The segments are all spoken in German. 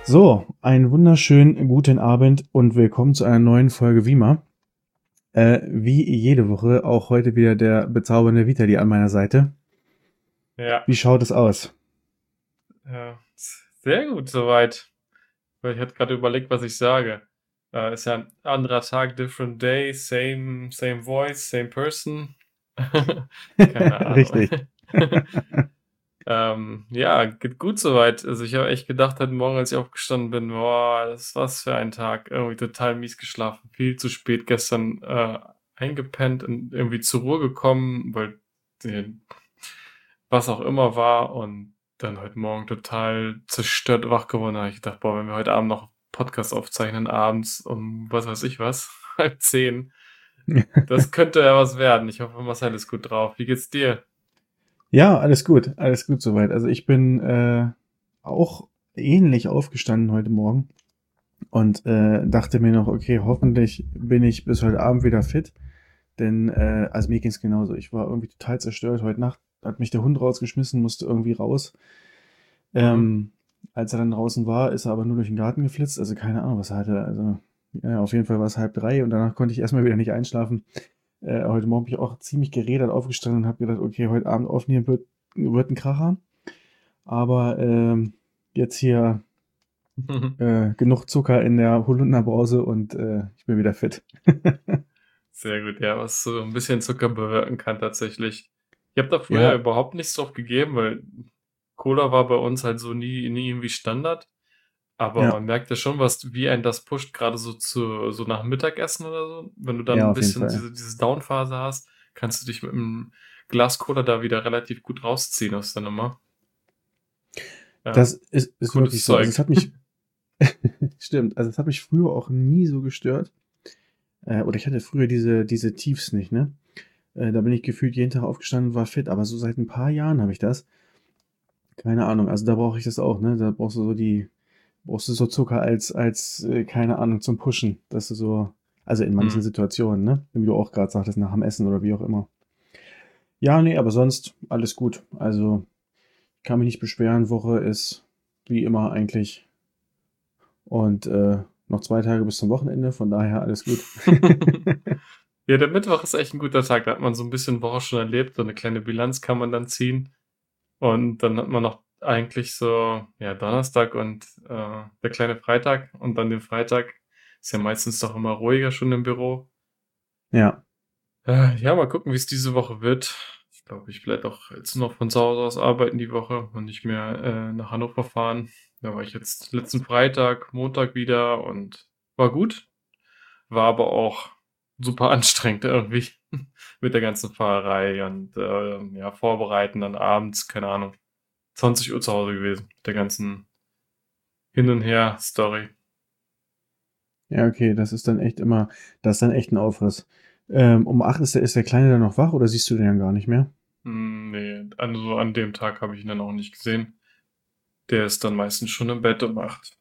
So, einen wunderschönen guten Abend und willkommen zu einer neuen Folge Wima. Wie jede Woche auch heute wieder der bezaubernde Vitali an meiner Seite. Ja, Wie schaut es aus? sehr gut soweit. Weil ich hatte gerade überlegt, was ich sage. Ist ja ein anderer Tag, different day, same voice, same person. Keine Ahnung. Richtig. Ja, geht gut soweit. Also ich habe echt gedacht heute Morgen, als ich aufgestanden bin, boah, das ist was für ein Tag. Irgendwie total mies geschlafen. Viel zu spät gestern eingepennt und irgendwie zur Ruhe gekommen, weil äh, was auch immer war und dann heute Morgen total zerstört wach geworden. Da habe ich gedacht, boah, wenn wir heute Abend noch Podcast aufzeichnen, abends um was weiß ich was, halb 10, das könnte ja was werden. Ich hoffe, Marcel ist gut drauf. Wie geht's dir? Ja, alles gut soweit. Also ich bin auch ähnlich aufgestanden heute Morgen und dachte mir noch, okay, hoffentlich bin ich bis heute Abend wieder fit. Denn, also mir ging's genauso. Ich war irgendwie total zerstört. Heute Nacht hat mich der Hund rausgeschmissen, musste irgendwie raus. Mhm. Ähm, Als er dann draußen war, ist er aber nur durch den Garten geflitzt. Also keine Ahnung, was er hatte. Also ja, auf jeden Fall war es 2:30 und danach konnte ich erstmal wieder nicht einschlafen. Heute Morgen bin ich auch ziemlich gerädert aufgestanden und habe gedacht, okay, heute Abend aufnehmen wird ein Kracher. Aber jetzt hier genug Zucker in der Holunderbrause und ich bin wieder fit. Sehr gut, ja, was so ein bisschen Zucker bewirken kann tatsächlich. Ich habe da früher Ja, überhaupt nichts drauf gegeben, weil Cola war bei uns halt so nie irgendwie Standard. Aber ja, man merkt ja schon, wie einen das pusht, gerade so nach Mittagessen oder so. Wenn du dann ja, ein auf jeden bisschen Fall. diese Down-Phase hast, kannst du dich mit einem Glas Cola da wieder relativ gut rausziehen aus der Nummer. Ja, Ist cooles wirklich so. Also es Zeug. hat mich, stimmt, also es hat mich früher auch nie so gestört. Oder ich hatte früher diese Tiefs nicht, ne? Da bin ich gefühlt jeden Tag aufgestanden und war fit, aber so seit ein paar Jahren habe ich das. Keine Ahnung, also da brauche ich das auch, ne? Da brauchst du so Zucker keine Ahnung, zum Pushen. Dass du so, also in manchen Hm. Situationen, ne? Wie du auch gerade sagtest, nach dem Essen oder wie auch immer. Ja, nee, aber sonst alles gut. Also kann mich nicht beschweren. Woche ist wie immer eigentlich. Und noch 2 Tage bis zum Wochenende, von daher alles gut. Ja, der Mittwoch ist echt ein guter Tag. Da hat man so ein bisschen Woche schon erlebt. So eine kleine Bilanz kann man dann ziehen. Und dann hat man noch eigentlich so, ja, Donnerstag und der kleine Freitag. Und dann den Freitag ist ja meistens doch immer ruhiger schon im Büro. Ja, Ja, mal gucken, wie es diese Woche wird. Ich glaube, ich werde auch jetzt noch von zu Hause aus arbeiten die Woche und nicht mehr nach Hannover fahren. Da war ich jetzt letzten Freitag, Montag wieder und war gut. War aber auch super anstrengend irgendwie mit der ganzen Fahrerei und ja, vorbereiten dann abends, keine Ahnung, 20 Uhr zu Hause gewesen. Mit der ganzen Hin- und Her-Story. ja, okay, das ist dann echt ein Aufriss. Um 8 ist der Kleine dann noch wach oder siehst du den dann gar nicht mehr? Nee, also an dem Tag habe ich ihn dann auch nicht gesehen. Der ist dann meistens schon im Bett um 8.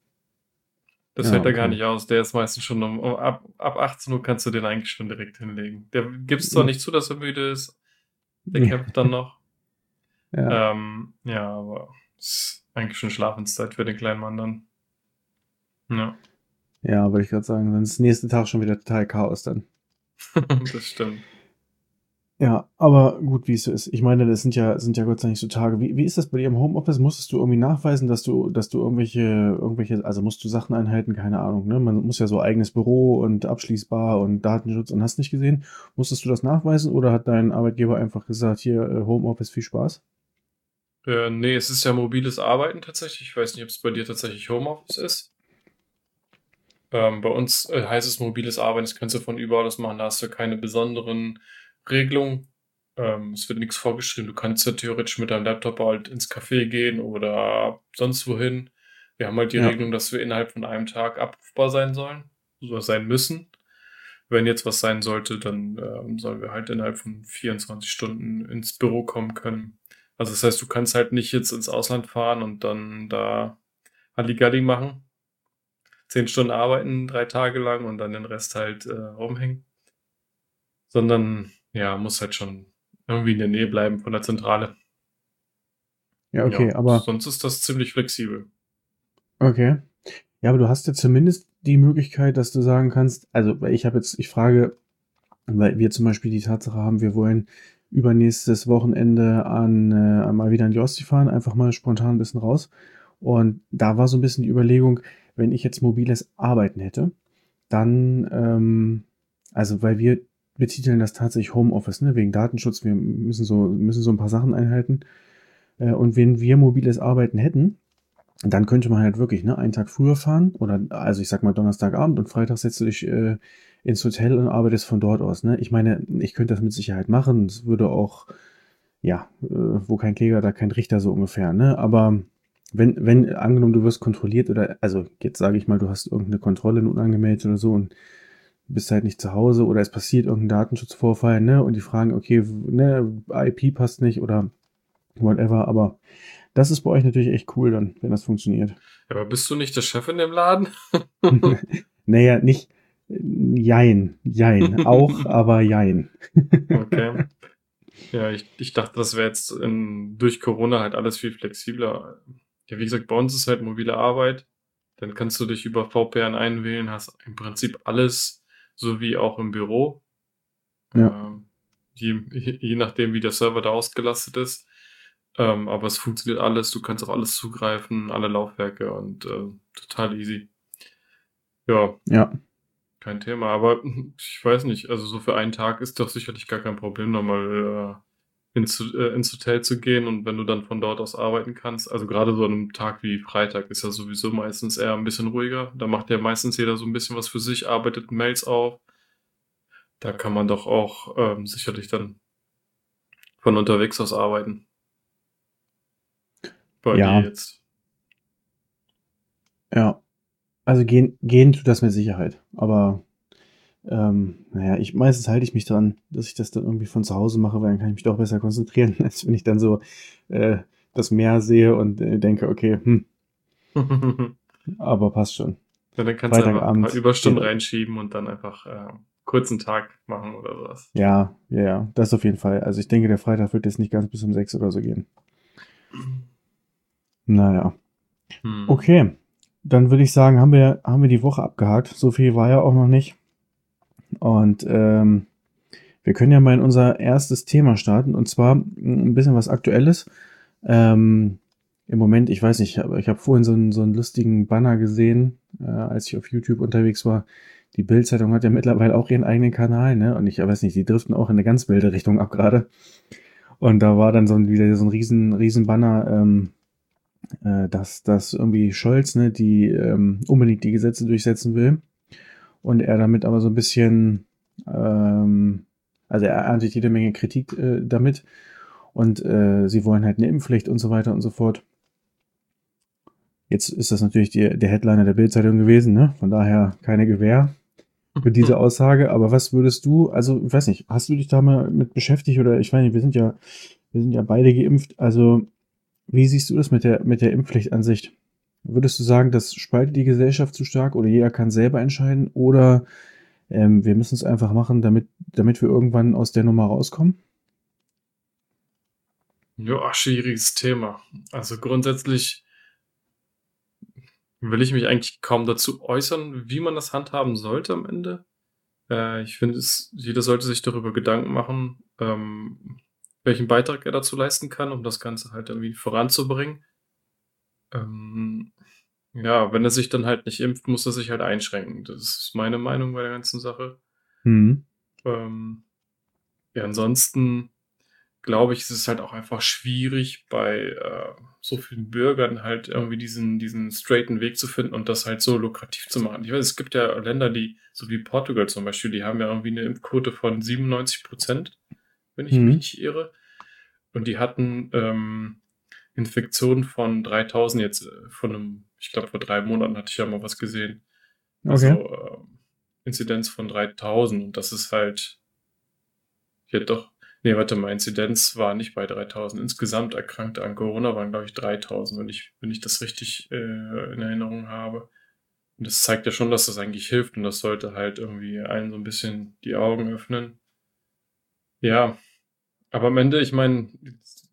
Das Ja, hält er gar okay. nicht aus. Der ist meistens schon ab 18 Uhr kannst du den eigentlich schon direkt hinlegen. Der gibt es zwar Ja, nicht zu, dass er müde ist. Der kämpft dann noch. ja, Ja, aber ist eigentlich schon Schlafenszeit für den kleinen Mann dann. Ja, ja, wollte ich gerade sagen, dann ist nächste Tag schon wieder total Chaos dann. das stimmt. Ja, aber gut, wie es so ist. Ich meine, das sind ja Gott sei Dank so Tage. Wie ist das bei dir im Homeoffice? Musstest du irgendwie nachweisen, dass du also musst du Sachen einhalten, keine Ahnung, ne? Man muss ja so eigenes Büro und abschließbar und Datenschutz und hast nicht gesehen. Musstest du das nachweisen oder hat dein Arbeitgeber einfach gesagt, hier, Homeoffice, viel Spaß? Nee, es ist ja mobiles Arbeiten tatsächlich. Ich weiß nicht, ob es bei dir tatsächlich Homeoffice ist. Bei uns heißt es mobiles Arbeiten, das kannst du von überall aus machen, da hast du keine besonderen Regelungen. Es wird nichts vorgeschrieben. Du kannst ja theoretisch mit deinem Laptop halt ins Café gehen oder sonst wohin. Wir haben halt die Ja, Regelung, dass wir innerhalb von einem Tag abrufbar sein sollen, oder sein müssen. Wenn jetzt was sein sollte, dann sollen wir halt innerhalb von 24 Stunden ins Büro kommen können. Also das heißt, du kannst halt nicht jetzt ins Ausland fahren und dann da Halligalli machen, 10 Stunden arbeiten, 3 Tage lang und dann den Rest halt rumhängen. Sondern ja, muss halt schon irgendwie in der Nähe bleiben von der Zentrale. ja, okay, Ja, aber sonst ist das ziemlich flexibel. Okay. Ja, aber du hast ja zumindest die Möglichkeit, dass du sagen kannst, also ich frage, weil wir zum Beispiel die Tatsache haben, wir wollen übernächstes Wochenende mal wieder an die Ostsee fahren, einfach mal spontan ein bisschen raus. Und da war so ein bisschen die Überlegung, wenn ich jetzt mobiles Arbeiten hätte, dann, also weil wir betiteln das tatsächlich Homeoffice, ne, wegen Datenschutz, wir müssen so ein paar Sachen einhalten. Und wenn wir mobiles Arbeiten hätten, dann könnte man halt wirklich, ne, einen Tag früher fahren oder, also ich sag mal Donnerstagabend und Freitag setzt du dich ins Hotel und arbeitest von dort aus, ne. Ich meine, ich könnte das mit Sicherheit machen. Es würde auch, ja, wo kein Kläger, da kein Richter so ungefähr, ne. Aber wenn angenommen, du wirst kontrolliert oder, also jetzt sage ich mal, du hast irgendeine Kontrolle nun angemeldet oder so und bist halt nicht zu Hause oder es passiert irgendein Datenschutzvorfall, ne, und die fragen, okay, ne, IP passt nicht oder whatever, aber das ist bei euch natürlich echt cool dann, wenn das funktioniert. Ja, aber bist du nicht der Chef in dem Laden? Naja, nicht jein, jein. Auch, aber jein. Okay. Ja, ich dachte, das wäre jetzt durch Corona halt alles viel flexibler. Ja, wie gesagt, bei uns ist halt mobile Arbeit. Dann kannst du dich über VPN einwählen, hast im Prinzip alles, so wie auch im Büro. Ja, Ähm, je nachdem, wie der Server da ausgelastet ist. Aber es funktioniert alles, du kannst auf alles zugreifen, alle Laufwerke und total easy. Ja, ja, kein Thema. Aber ich weiß nicht, also so für einen Tag ist doch sicherlich gar kein Problem, nochmal ins Hotel zu gehen und wenn du dann von dort aus arbeiten kannst. Also gerade so an einem Tag wie Freitag ist ja sowieso meistens eher ein bisschen ruhiger. Da macht ja meistens jeder so ein bisschen was für sich, arbeitet Mails auf. Da kann man doch auch sicherlich dann von unterwegs aus arbeiten. Bei dir ja, jetzt. ja. Also gehen tut das mit Sicherheit. Aber naja, meistens halte ich mich dran, dass ich das dann irgendwie von zu Hause mache, weil dann kann ich mich doch besser konzentrieren, als wenn ich dann so äh, das Meer sehe und denke, okay, aber passt schon. Ja, dann kannst du einfach ein paar Freitagabend geht Überstunden das. reinschieben und dann einfach kurzen Tag machen oder sowas. Ja, ja, ja, das auf jeden Fall. Also ich denke, der Freitag wird jetzt nicht ganz bis um 6 oder so gehen. Naja. Hm. Okay, dann würde ich sagen, haben wir die Woche abgehakt. So viel war ja auch noch nicht. Und wir können ja mal in unser erstes Thema starten. Und zwar ein bisschen was Aktuelles. Ähm, Im Moment, ich weiß nicht, aber ich habe vorhin so einen lustigen Banner gesehen, als ich auf YouTube unterwegs war. Die Bild-Zeitung hat ja mittlerweile auch ihren eigenen Kanal, ne? Und ich weiß nicht, die driften auch in eine ganz wilde Richtung ab gerade. Und da war dann wieder so ein riesen Banner, dass irgendwie Scholz, ne, die unbedingt die Gesetze durchsetzen will. Und er damit aber so ein bisschen, also er erntet jede Menge Kritik damit. Und sie wollen halt eine Impfpflicht und so weiter und so fort. Jetzt ist das natürlich der Headliner der Bildzeitung gewesen, ne? Von daher keine Gewähr für diese Aussage. Aber was würdest du, also ich weiß nicht, hast du dich da mal mit beschäftigt oder ich weiß nicht, wir sind ja beide geimpft. Also wie siehst du das mit der Impfpflicht an sich? Würdest du sagen, das spaltet die Gesellschaft zu stark oder jeder kann selber entscheiden oder wir müssen es einfach machen, damit wir irgendwann aus der Nummer rauskommen? Ja, schwieriges Thema. Also grundsätzlich will ich mich eigentlich kaum dazu äußern, wie man das handhaben sollte am Ende. Ich finde, jeder sollte sich darüber Gedanken machen, welchen Beitrag er dazu leisten kann, um das Ganze halt irgendwie voranzubringen. Ähm, ja, wenn er sich dann halt nicht impft, muss er sich halt einschränken. Das ist meine Meinung bei der ganzen Sache. Mhm. Ähm, ja, ansonsten glaube ich, ist es halt auch einfach schwierig, bei so vielen Bürgern halt irgendwie diesen straighten Weg zu finden und das halt so lukrativ zu machen. Ich weiß, es gibt ja Länder, die, so wie Portugal zum Beispiel, die haben ja irgendwie eine Impfquote von 97%, wenn ich mich Mhm. nicht irre. Und die hatten Infektionen von 3000 jetzt, ich glaube vor 3 Monaten hatte ich ja mal was gesehen. Okay. Also Inzidenz von 3000 und das ist halt, ja doch, nee, warte mal, Inzidenz war nicht bei 3000. Insgesamt Erkrankte an Corona waren, glaube ich, 3000, wenn ich das richtig in Erinnerung habe. Und das zeigt ja schon, dass das eigentlich hilft und das sollte halt irgendwie allen so ein bisschen die Augen öffnen. Ja, aber am Ende, ich meine,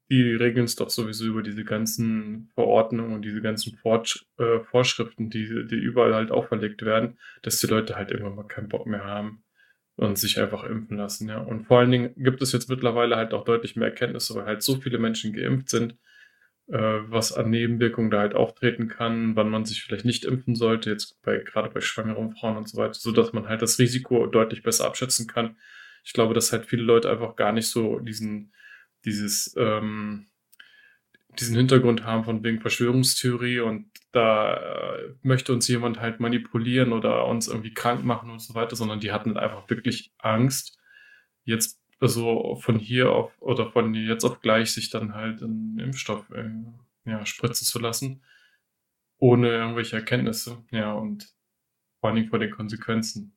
die regeln es doch sowieso über diese ganzen Verordnungen und diese ganzen Vorschriften, die überall halt auferlegt werden, dass die Leute halt irgendwann mal keinen Bock mehr haben und sich einfach impfen lassen, ja. Und vor allen Dingen gibt es jetzt mittlerweile halt auch deutlich mehr Erkenntnisse, weil halt so viele Menschen geimpft sind, was an Nebenwirkungen da halt auftreten kann, wann man sich vielleicht nicht impfen sollte, jetzt gerade bei schwangeren Frauen und so weiter, so dass man halt das Risiko deutlich besser abschätzen kann. Ich glaube, dass halt viele Leute einfach gar nicht so dieses, diesen Hintergrund haben von wegen Verschwörungstheorie und da möchte uns jemand halt manipulieren oder uns irgendwie krank machen und so weiter, sondern die hatten einfach wirklich Angst, jetzt so von hier auf oder von jetzt auf gleich sich dann halt einen Impfstoff ja, spritzen zu lassen, ohne irgendwelche Erkenntnisse, ja, und vor allen Dingen vor den Konsequenzen.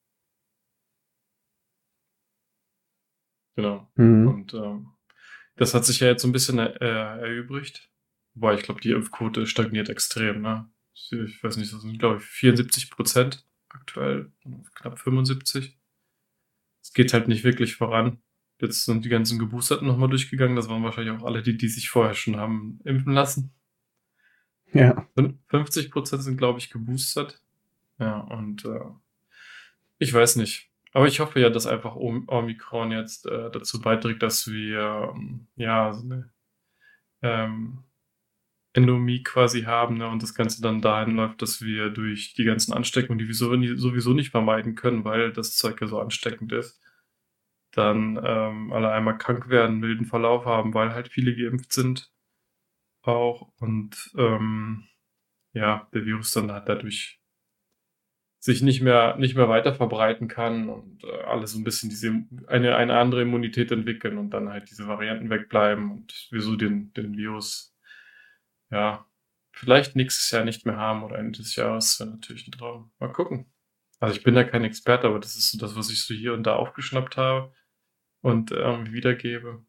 Genau. Mhm. Und das hat sich ja jetzt so ein bisschen erübrigt. Wobei ich glaube, die Impfquote stagniert extrem, ne? Ich weiß nicht, das sind, glaube ich, 74% aktuell, knapp 75. Es geht halt nicht wirklich voran. Jetzt sind die ganzen Geboosterten nochmal durchgegangen. Das waren wahrscheinlich auch alle, die sich vorher schon haben impfen lassen. Ja. 50% sind, glaube ich, geboostert. Ja, und ich weiß nicht. Aber ich hoffe ja, dass einfach Omikron jetzt dazu beiträgt, dass wir ja so eine ähm, Endemie quasi haben, ne, und das Ganze dann dahin läuft, dass wir durch die ganzen Ansteckungen, die wir sowieso nicht vermeiden können, weil das Zeug ja so ansteckend ist, dann alle einmal krank werden, milden Verlauf haben, weil halt viele geimpft sind auch und ja, der Virus dann halt dadurch sich nicht mehr weiter verbreiten kann und alle so ein bisschen eine andere Immunität entwickeln und dann halt diese Varianten wegbleiben und wir so den Virus, ja, vielleicht nächstes Jahr nicht mehr haben oder Ende des Jahres, wäre natürlich ein Traum. Mal gucken. Also ich bin da kein Experte, aber das ist so das, was ich so hier und da aufgeschnappt habe und irgendwie wiedergebe.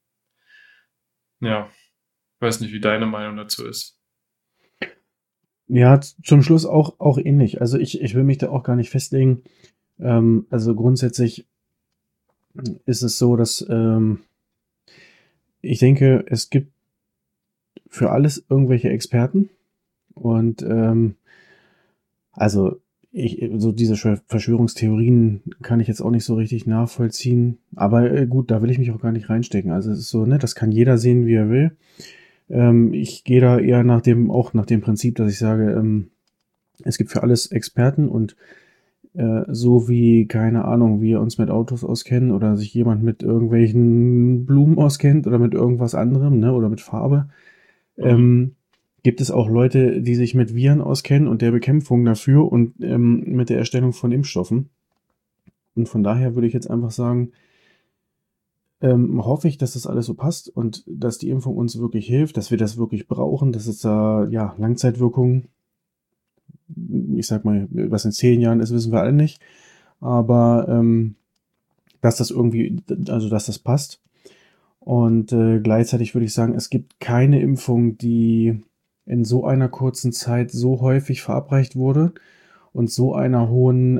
Ja, weiß nicht, wie deine Meinung dazu ist. Ja, zum Schluss auch ähnlich. Also ich will mich da auch gar nicht festlegen. Also grundsätzlich ist es so, dass ich denke, es gibt für alles irgendwelche Experten und also so diese Verschwörungstheorien kann ich jetzt auch nicht so richtig nachvollziehen. Aber gut, da will ich mich auch gar nicht reinstecken. Also es ist so, ne, das kann jeder sehen, wie er will. Ich gehe da eher auch nach dem Prinzip, dass ich sage, es gibt für alles Experten und so wie, keine Ahnung, wir uns mit Autos auskennen oder sich jemand mit irgendwelchen Blumen auskennt oder mit irgendwas anderem, ne, oder mit Farbe, Mhm. gibt es auch Leute, die sich mit Viren auskennen und der Bekämpfung dafür und mit der Erstellung von Impfstoffen. Und von daher würde ich jetzt einfach sagen, hoffe ich, dass das alles so passt und dass die Impfung uns wirklich hilft, dass wir das wirklich brauchen, dass es da, ja, Langzeitwirkungen, ich sag mal, was in 10 Jahren ist, wissen wir alle nicht. Aber dass das irgendwie, also dass das passt. Und gleichzeitig würde ich sagen, es gibt keine Impfung, die in so einer kurzen Zeit so häufig verabreicht wurde und so einer hohen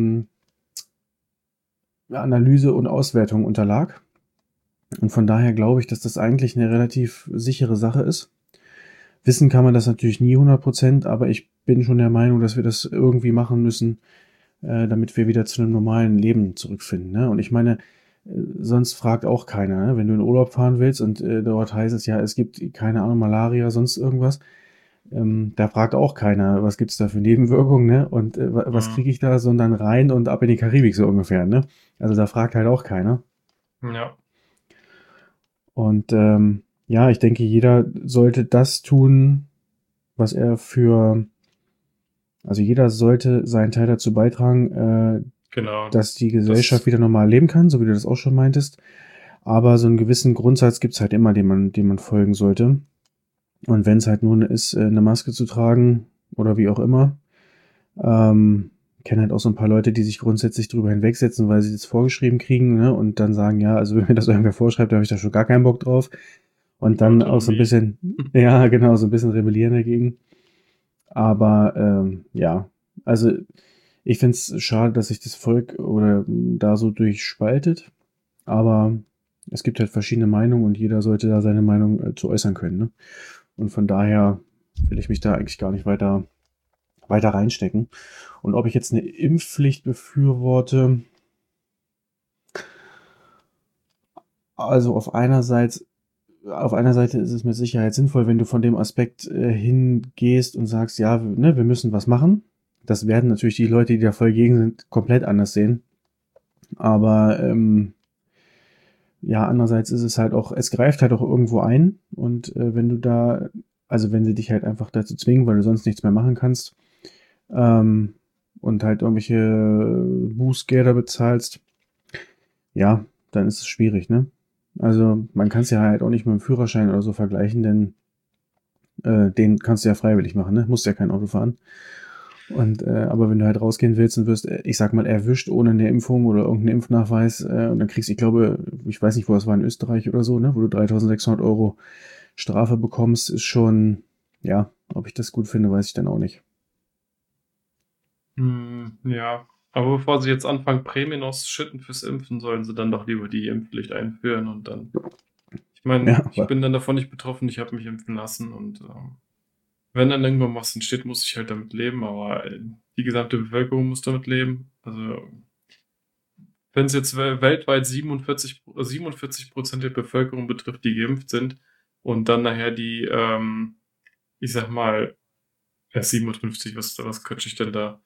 Analyse und Auswertung unterlag. Und von daher glaube ich, dass das eigentlich eine relativ sichere Sache ist. Wissen kann man das natürlich nie 100%, aber ich bin schon der Meinung, dass wir das irgendwie machen müssen, damit wir wieder zu einem normalen Leben zurückfinden. Ne? Und ich meine, sonst fragt auch keiner, ne? Wenn du in Urlaub fahren willst und dort heißt es ja, es gibt keine Ahnung, Malaria, sonst irgendwas, da fragt auch keiner, was gibt's da für Nebenwirkungen, ne? Und was Mhm. kriege ich da, sondern rein und ab in die Karibik so ungefähr, ne? Also da fragt halt auch keiner. Ja, Und ja, ich denke, jeder sollte das tun, was er für, also jeder sollte seinen Teil dazu beitragen, genau. dass die Gesellschaft Das, wieder normal leben kann, so wie du das auch schon meintest. Aber so einen gewissen Grundsatz gibt's halt immer, dem man folgen sollte. Und wenn es halt nur ist, eine Maske zu tragen oder wie auch immer, kenne halt auch so ein paar Leute, die sich grundsätzlich drüber hinwegsetzen, weil sie das vorgeschrieben kriegen, ne? Und dann sagen, ja, also wenn mir das irgendwer vorschreibt, da habe ich da schon gar keinen Bock drauf. Und dann auch so ein Autonomie. bisschen, ja, genau, so ein bisschen rebellieren dagegen. Aber ja, also ich finde es schade, dass sich das Volk oder da so durchspaltet. Aber es gibt halt verschiedene Meinungen und jeder sollte da seine Meinung zu äußern können. Ne? Und von daher will ich mich da eigentlich gar nicht weiter reinstecken. Und ob ich jetzt eine Impfpflicht befürworte, also auf einer Seite ist es mit Sicherheit sinnvoll, wenn du von dem Aspekt hingehst und sagst, ja, ne, wir müssen was machen. Das werden natürlich die Leute, die da voll gegen sind, komplett anders sehen. Aber ja, andererseits ist es halt auch, es greift halt auch irgendwo ein. Und wenn du da, also wenn sie dich halt einfach dazu zwingen, weil du sonst nichts mehr machen kannst, ähm, und halt irgendwelche Bußgelder bezahlst, ja, dann ist es schwierig, ne? Also man kann es ja halt auch nicht mit dem Führerschein oder so vergleichen, denn den kannst du ja freiwillig machen, ne? Musst ja kein Auto fahren. Und aber wenn du halt rausgehen willst und wirst, ich sag mal, erwischt ohne eine Impfung oder irgendeinen Impfnachweis, und dann kriegst, ich glaube, ich weiß nicht, wo das war, in Österreich oder so, ne, wo du 3.600 € Strafe bekommst, ist schon, ja, ob ich das gut finde, weiß ich dann auch nicht. Ja, aber bevor sie jetzt anfangen, Prämien auszuschütten fürs Impfen, sollen sie dann doch lieber die Impfpflicht einführen und dann. Ich meine, Ja, ich bin dann davon nicht betroffen, ich habe mich impfen lassen und wenn dann irgendwann was entsteht, muss ich halt damit leben, aber die gesamte Bevölkerung muss damit leben. Also wenn es jetzt weltweit 47% der Bevölkerung betrifft, die geimpft sind und dann nachher die, ich sag mal, 57, was quatsch ich denn da?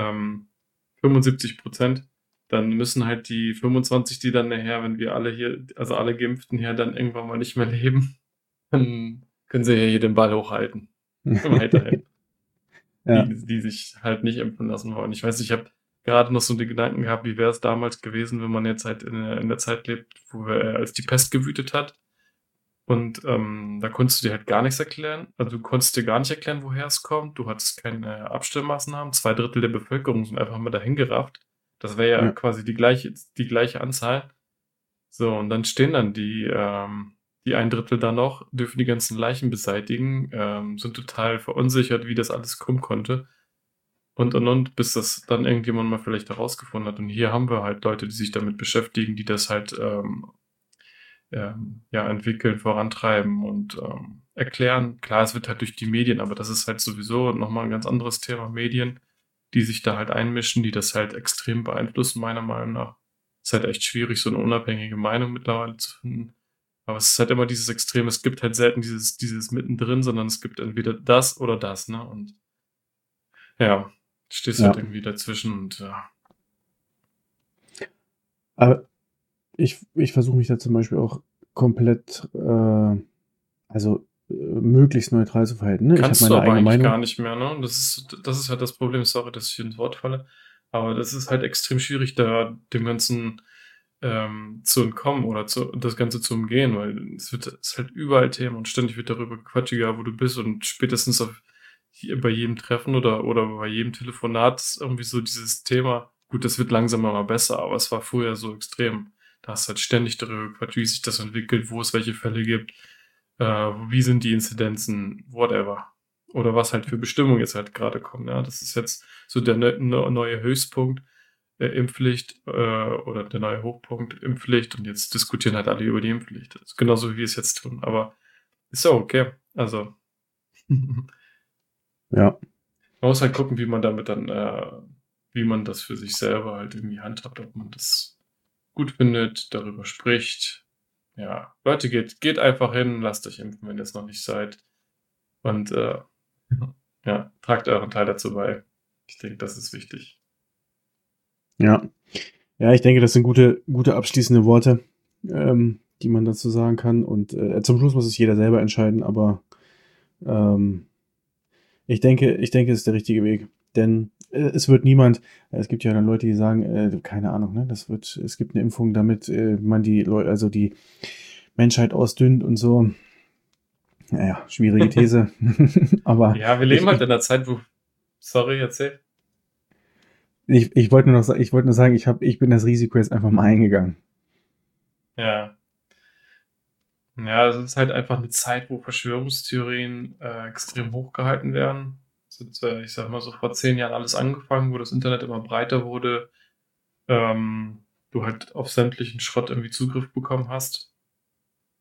75%, dann müssen halt die 25, die dann nachher, wenn wir alle hier, also alle Geimpften hier dann irgendwann mal nicht mehr leben, dann können sie ja hier den Ball hochhalten. Weiterhin. ja, Die sich halt nicht impfen lassen wollen. Ich weiß, ich habe gerade noch so den Gedanken gehabt, wie wäre es damals gewesen, wenn man jetzt halt in der Zeit lebt, wo als die Pest gewütet hat. Und da konntest du dir halt gar nichts erklären. Also du konntest dir gar nicht erklären, woher es kommt. Du hattest keine Abstellmaßnahmen. 2 Drittel der Bevölkerung sind einfach mal dahin gerafft. Das wäre ja ja, quasi die gleiche Anzahl. So, und dann stehen dann die 1 Drittel da noch, dürfen die ganzen Leichen beseitigen, sind total verunsichert, wie das alles kommen konnte. Und, bis das dann irgendjemand mal vielleicht herausgefunden hat. Und hier haben wir halt Leute, die sich damit beschäftigen, die das halt ja, entwickeln, vorantreiben und erklären. Klar, es wird halt durch die Medien, aber das ist halt sowieso nochmal ein ganz anderes Thema. Medien, die sich da halt einmischen, die das halt extrem beeinflussen, meiner Meinung nach. Es ist halt echt schwierig, so eine unabhängige Meinung mittlerweile zu finden. Aber es ist halt immer dieses Extrem. Es gibt halt selten dieses mittendrin, sondern es gibt entweder das oder das, ne? Und ja, stehst halt ja. irgendwie dazwischen und ja. Aber ich versuche mich da zum Beispiel auch komplett, also möglichst neutral zu verhalten. Ne? Ich habe Kannst du meine aber eigene eigentlich gar Meinung. nicht mehr, ne? Das ist halt das Problem, sorry, dass ich ins Wort falle. Aber das ist halt extrem schwierig, da dem Ganzen zu entkommen oder das Ganze zu umgehen, weil es ist halt überall Thema und ständig wird darüber gequatscht, egal wo du bist und spätestens bei jedem Treffen oder bei jedem Telefonat ist irgendwie so dieses Thema. Gut, das wird langsam mal besser, aber es war früher so extrem. Da hast du halt ständig darüber gequatscht, wie sich das entwickelt, wo es welche Fälle gibt, wie sind die Inzidenzen, whatever. Oder was halt für Bestimmungen jetzt halt gerade kommen. Ja, das ist jetzt so der neue Höchstpunkt, Impfpflicht, oder der neue Hochpunkt, Impfpflicht. Und jetzt diskutieren halt alle über die Impfpflicht. Das ist genauso wie wir es jetzt tun. Aber ist ja okay. Also, man Ja, muss halt gucken, wie man damit dann, wie man das für sich selber halt irgendwie handhabt, ob man das gut findet, darüber spricht. Ja, Leute, geht einfach hin, lasst euch impfen, wenn ihr es noch nicht seid. Und ja, tragt euren Teil dazu bei. Ich denke, das ist wichtig. ja. Ja, ich denke, das sind gute abschließende Worte, die man dazu sagen kann. Und zum Schluss muss es jeder selber entscheiden, aber ähm, ich denke, es ist der richtige Weg. Denn es wird niemand, es gibt ja dann Leute, die sagen, keine Ahnung, ne, es gibt eine Impfung, damit man die Leute, also die Menschheit ausdünnt und so. Naja, schwierige These. Aber Ja, wir leben ich, halt ich, in einer Zeit, wo. Sorry, erzähl. ich wollte nur sagen, ich bin das Risiko jetzt einfach mal eingegangen. Ja. Ja, es ist halt einfach eine Zeit, wo Verschwörungstheorien extrem hochgehalten werden. Ich sag mal so vor 10 Jahren alles angefangen, wo das Internet immer breiter wurde, du halt auf sämtlichen Schrott irgendwie Zugriff bekommen hast.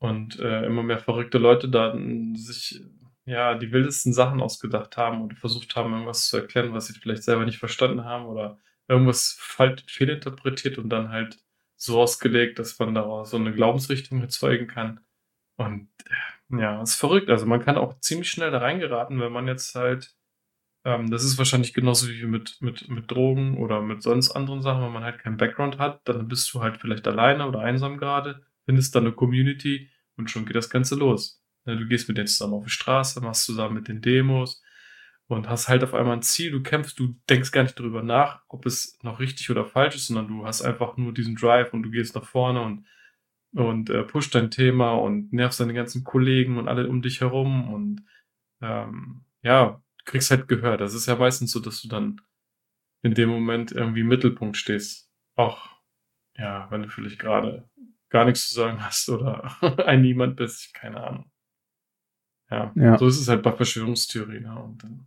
und immer mehr verrückte Leute dann sich ja die wildesten Sachen ausgedacht haben und versucht haben, irgendwas zu erklären, was sie vielleicht selber nicht verstanden haben oder irgendwas fehlinterpretiert und dann halt so ausgelegt, dass man daraus so eine Glaubensrichtung erzeugen kann. Und ja, ist verrückt. Also man kann auch ziemlich schnell da reingeraten, wenn man jetzt halt, das ist wahrscheinlich genauso wie mit Drogen oder mit sonst anderen Sachen, wenn man halt keinen Background hat, dann bist du halt vielleicht alleine oder einsam gerade, findest dann eine Community und schon geht das Ganze los. Ne, du gehst mit denen zusammen auf die Straße, machst zusammen mit den Demos und hast halt auf einmal ein Ziel, du kämpfst, du denkst gar nicht darüber nach, ob es noch richtig oder falsch ist, sondern du hast einfach nur diesen Drive und du gehst nach vorne und pusht dein Thema und nervst deine ganzen Kollegen und alle um dich herum und ja, kriegst halt Gehör. Das ist ja meistens so, dass du dann in dem Moment irgendwie im Mittelpunkt stehst. Auch, ja, wenn du vielleicht gerade gar nichts zu sagen hast oder ein Niemand bist, keine Ahnung. Ja, Ja, so ist es halt bei Verschwörungstheorien. Ja, und dann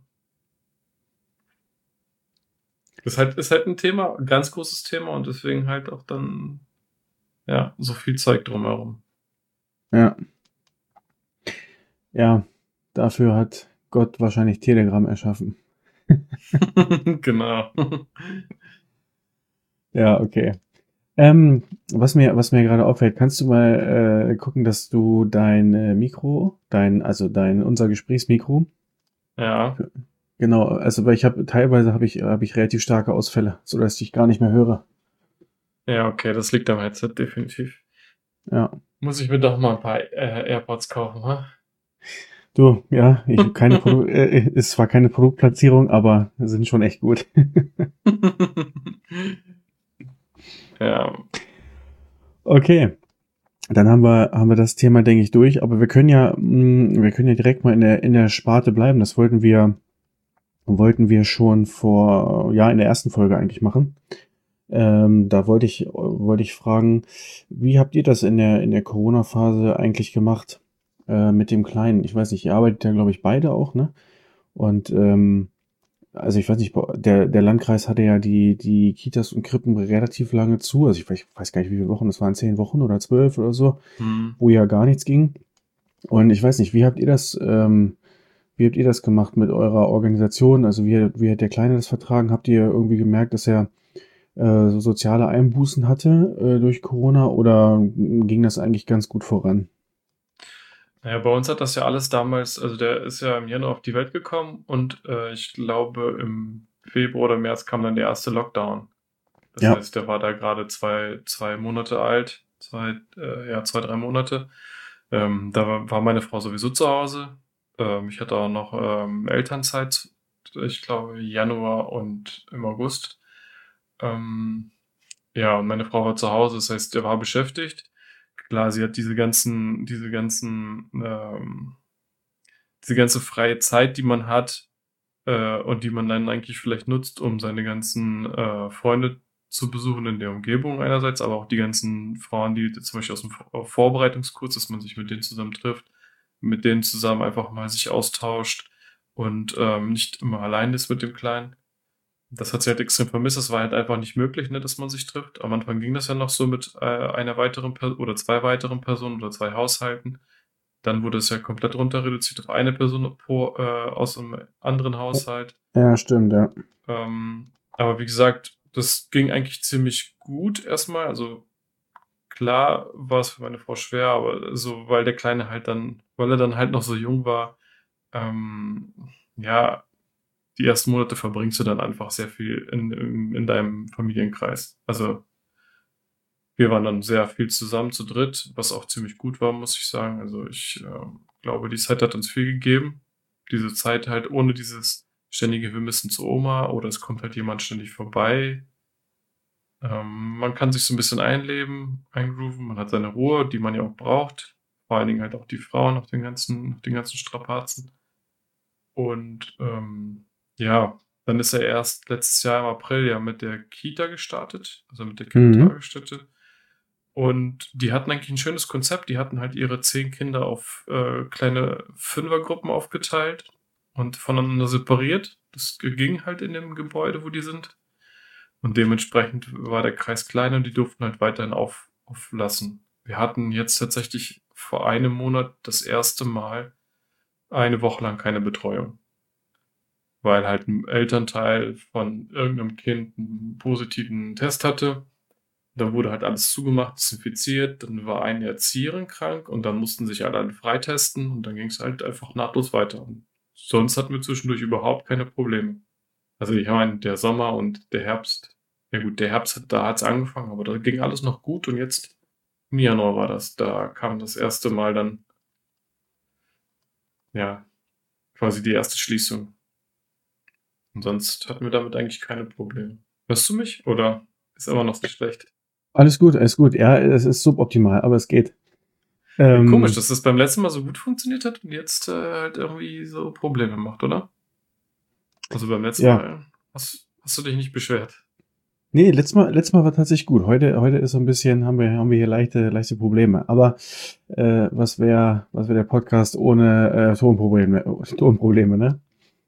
ist halt ein Thema, ein ganz großes Thema und deswegen halt auch dann, ja, so viel Zeug drumherum. ja, ja. Dafür hat Gott wahrscheinlich Telegram erschaffen. Genau. Ja, okay. Was mir gerade auffällt, kannst du mal gucken, dass du dein Mikro, unser Gesprächsmikro, Ja. genau, also weil teilweise habe ich relativ starke Ausfälle, sodass ich dich gar nicht mehr höre. Ja, okay, das liegt am Headset definitiv. Ja. Muss ich mir doch mal ein paar AirPods kaufen, ha? Du, ja, ist zwar keine Produktplatzierung, aber sind schon echt gut. Ja, Okay, dann haben wir das Thema, denke ich, durch, aber wir können ja direkt mal in der Sparte bleiben. Das wollten wir schon ja, in der ersten Folge eigentlich machen. Da wollte ich fragen, wie habt ihr das in der Corona-Phase eigentlich gemacht, mit dem Kleinen? Ich weiß nicht, ihr arbeitet ja, glaube ich, beide auch, ne? Und also ich weiß nicht, der Landkreis hatte ja die Kitas und Krippen relativ lange zu. Also ich weiß gar nicht, wie viele Wochen, das waren 10 Wochen oder 12 oder so, hm. wo ja gar nichts ging. Und ich weiß nicht, wie habt ihr das gemacht mit eurer Organisation? Also wie hat der Kleine das vertragen? Habt ihr irgendwie gemerkt, dass er so soziale Einbußen hatte durch Corona oder ging das eigentlich ganz gut voran? Naja, bei uns hat das ja alles damals, also der ist ja im Januar auf die Welt gekommen und ich glaube im Februar oder März kam dann der erste Lockdown. Das Ja, heißt, der war da gerade zwei Monate alt, ja, 2, 3 Monate. Da war meine Frau sowieso zu Hause. Ich hatte auch noch Elternzeit, ich glaube Januar und im August. Ähm, Ja, und meine Frau war zu Hause, das heißt, er war beschäftigt. Klar, sie hat diese ganze freie Zeit, die man hat, und die man dann eigentlich vielleicht nutzt, um seine ganzen Freunde zu besuchen in der Umgebung einerseits, aber auch die ganzen Frauen, die zum Beispiel aus dem Vorbereitungskurs, dass man sich mit denen zusammen trifft, mit denen zusammen einfach mal sich austauscht und nicht immer allein ist mit dem Kleinen. Das hat sie halt extrem vermisst. Das war halt einfach nicht möglich, ne, dass man sich trifft. Am Anfang ging das ja noch so mit einer weiteren oder zwei weiteren Personen oder zwei Haushalten. Dann wurde es ja komplett runter reduziert auf eine Person aus einem anderen Haushalt. ja, stimmt, ja. Aber wie gesagt, das ging eigentlich ziemlich gut erstmal. Also klar war es für meine Frau schwer, aber so, weil der Kleine halt dann, weil er dann halt noch so jung war, ja, die ersten Monate verbringst du dann einfach sehr viel in deinem Familienkreis. Also wir waren dann sehr viel zusammen zu dritt, was auch ziemlich gut war, muss ich sagen. Also ich glaube, die Zeit hat uns viel gegeben. Diese Zeit halt ohne dieses ständige, wir müssen zu Oma oder es kommt halt jemand ständig vorbei. Man kann sich so ein bisschen eingrooven, man hat seine Ruhe, die man ja auch braucht. Vor allen Dingen halt auch die Frauen nach den ganzen Strapazen. Und ja, dann ist er erst letztes Jahr im April ja mit der Kita gestartet, also mit der Mhm. Kindertagesstätte. Und die hatten eigentlich ein schönes Konzept. Die hatten halt ihre 10 Kinder auf kleine Fünfergruppen aufgeteilt und voneinander separiert. Das ging halt in dem Gebäude, wo die sind. Und dementsprechend war der Kreis klein und die durften halt weiterhin auflassen. Wir hatten jetzt tatsächlich vor einem Monat das erste Mal eine Woche lang keine Betreuung, weil halt ein Elternteil von irgendeinem Kind einen positiven Test hatte. Da wurde halt alles zugemacht, desinfiziert, dann war eine Erzieherin krank und dann mussten sich alle freitesten und dann ging es halt einfach nahtlos weiter. Und sonst hatten wir zwischendurch überhaupt keine Probleme. Also ich meine, der Sommer und der Herbst, ja gut, der Herbst, da hat es angefangen, aber da ging alles noch gut und jetzt im Januar war das. Da kam das erste Mal dann, ja, quasi die erste Schließung. Und sonst hatten wir damit eigentlich keine Probleme. Hörst du mich? Oder ist immer noch so schlecht? Alles gut, alles gut. Ja, es ist suboptimal, aber es geht. Ja, komisch, dass das beim letzten Mal so gut funktioniert hat und jetzt halt irgendwie so Probleme macht, oder? Also beim letzten Ja. Mal hast du dich nicht beschwert. Nee, letztes Mal war tatsächlich gut. Heute ist so ein bisschen, haben wir hier leichte Probleme. Aber was wär der Podcast ohne Tonprobleme, ne?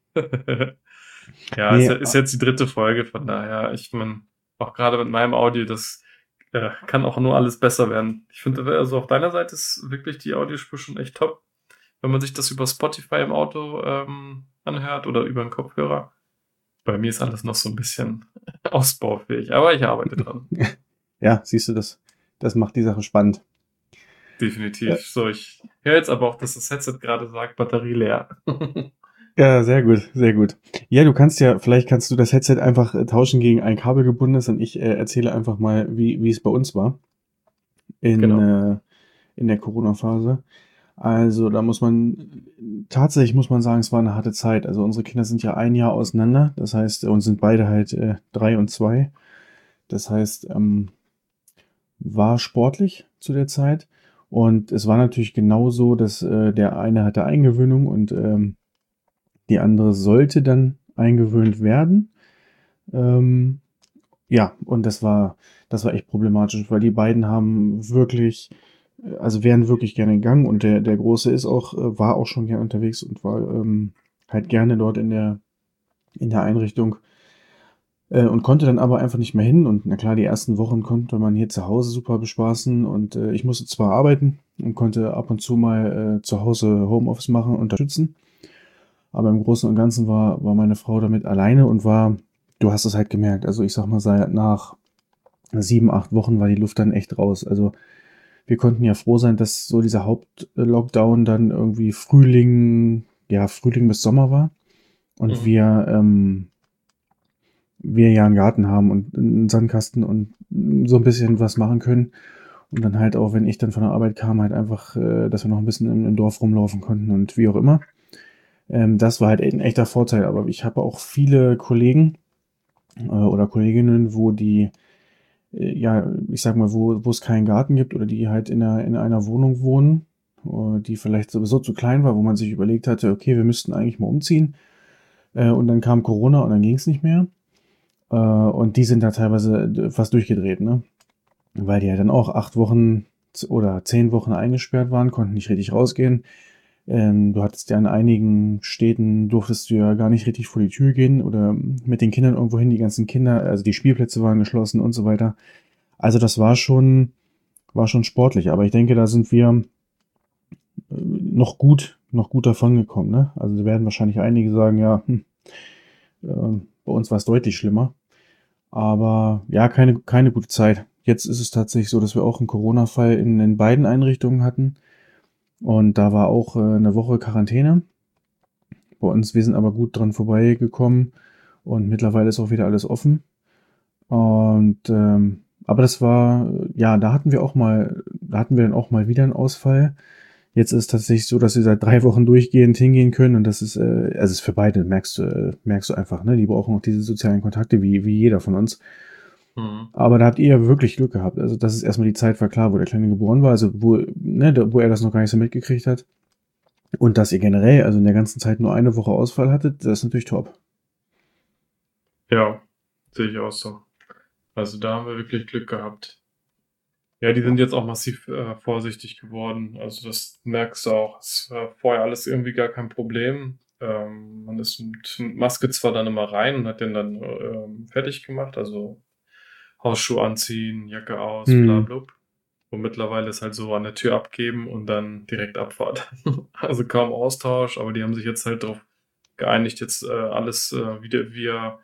Ja, Nee, ist jetzt die dritte Folge, von daher, ich meine, auch gerade mit meinem Audio, das kann auch nur alles besser werden. Ich finde, also auf deiner Seite ist wirklich die Audiospur schon echt top. Wenn man sich das über Spotify im Auto anhört oder über einen Kopfhörer. Bei mir ist alles noch so ein bisschen ausbaufähig, aber ich arbeite dran. ja, siehst du, das macht die Sache spannend. Definitiv. So, ich höre jetzt aber auch, dass das Headset gerade sagt, Batterie leer. Ja, sehr gut, sehr gut. Ja, vielleicht kannst du das Headset einfach tauschen gegen ein kabelgebundenes und ich erzähle einfach mal, wie es bei uns war Genau. in der Corona-Phase. Also, tatsächlich muss man sagen, es war eine harte Zeit. Also, unsere Kinder sind ja ein Jahr auseinander. Das heißt, und sind beide halt 3 und 2. Das heißt, war sportlich zu der Zeit. Und es war natürlich genauso, dass der eine hatte Eingewöhnung und die andere sollte dann eingewöhnt werden. Ähm, ja, und das war echt problematisch, weil die beiden haben wirklich, also wären wirklich gerne gegangen und der Große war auch schon gerne unterwegs und war halt gerne dort in der Einrichtung und konnte dann aber einfach nicht mehr hin. Und na klar, die ersten Wochen konnte man hier zu Hause super bespaßen und ich musste zwar arbeiten und konnte ab und zu mal zu Hause Homeoffice machen und unterstützen, aber im Großen und Ganzen war meine Frau damit alleine und du hast es halt gemerkt. Also ich sag mal, nach 7, 8 Wochen war die Luft dann echt raus. Also wir konnten ja froh sein, dass so dieser Hauptlockdown dann irgendwie Frühling bis Sommer war und Mhm. wir ja einen Garten haben und einen Sandkasten und so ein bisschen was machen können. Und dann halt auch, wenn ich dann von der Arbeit kam, halt einfach, dass wir noch ein bisschen im Dorf rumlaufen konnten und wie auch immer. Das war halt ein echter Vorteil. Aber ich habe auch viele Kollegen oder Kolleginnen, ich sag mal, wo es keinen Garten gibt oder die halt in einer Wohnung wohnen, die vielleicht sowieso zu klein war, wo man sich überlegt hatte, okay, wir müssten eigentlich mal umziehen. Und dann kam Corona und dann ging es nicht mehr. Und die sind da teilweise fast durchgedreht, ne? Weil die ja dann auch 8 Wochen oder 10 Wochen eingesperrt waren, konnten nicht richtig rausgehen. Du hattest ja in einigen Städten durftest du ja gar nicht richtig vor die Tür gehen oder mit den Kindern irgendwo hin. Die ganzen Kinder, also die Spielplätze waren geschlossen und so weiter. Also das war schon sportlich. Aber ich denke, da sind wir noch gut davon gekommen, ne? Also da werden wahrscheinlich einige sagen, ja, bei uns war es deutlich schlimmer. Aber ja, keine gute Zeit. Jetzt ist es tatsächlich so, dass wir auch einen Corona-Fall in beiden Einrichtungen hatten. Und da war auch eine Woche Quarantäne. Bei uns, wir sind aber gut dran vorbeigekommen und mittlerweile ist auch wieder alles offen. Aber ja, da hatten wir dann auch mal wieder einen Ausfall. Jetzt ist es tatsächlich so, dass sie seit 3 Wochen durchgehend hingehen können und das ist, also es ist für beide, merkst du einfach, ne? Die brauchen auch diese sozialen Kontakte wie jeder von uns. Mhm. Aber da habt ihr ja wirklich Glück gehabt. Also, das ist erstmal die Zeit war klar, wo der Kleine geboren war, also wo er das noch gar nicht so mitgekriegt hat. Und dass ihr generell, also in der ganzen Zeit nur eine Woche Ausfall hattet, das ist natürlich top. Ja, sehe ich auch so. Also da haben wir wirklich Glück gehabt. Ja, die sind jetzt auch massiv vorsichtig geworden. Also das merkst du auch. Es war vorher alles irgendwie gar kein Problem. Man ist mit Maske zwar dann immer rein und hat den dann fertig gemacht. Also Hausschuhe anziehen, Jacke aus, bla Hm. blub. Und mittlerweile ist halt so an der Tür abgeben und dann direkt Abfahrt. Also kaum Austausch, aber die haben sich jetzt halt darauf geeinigt, jetzt alles wieder via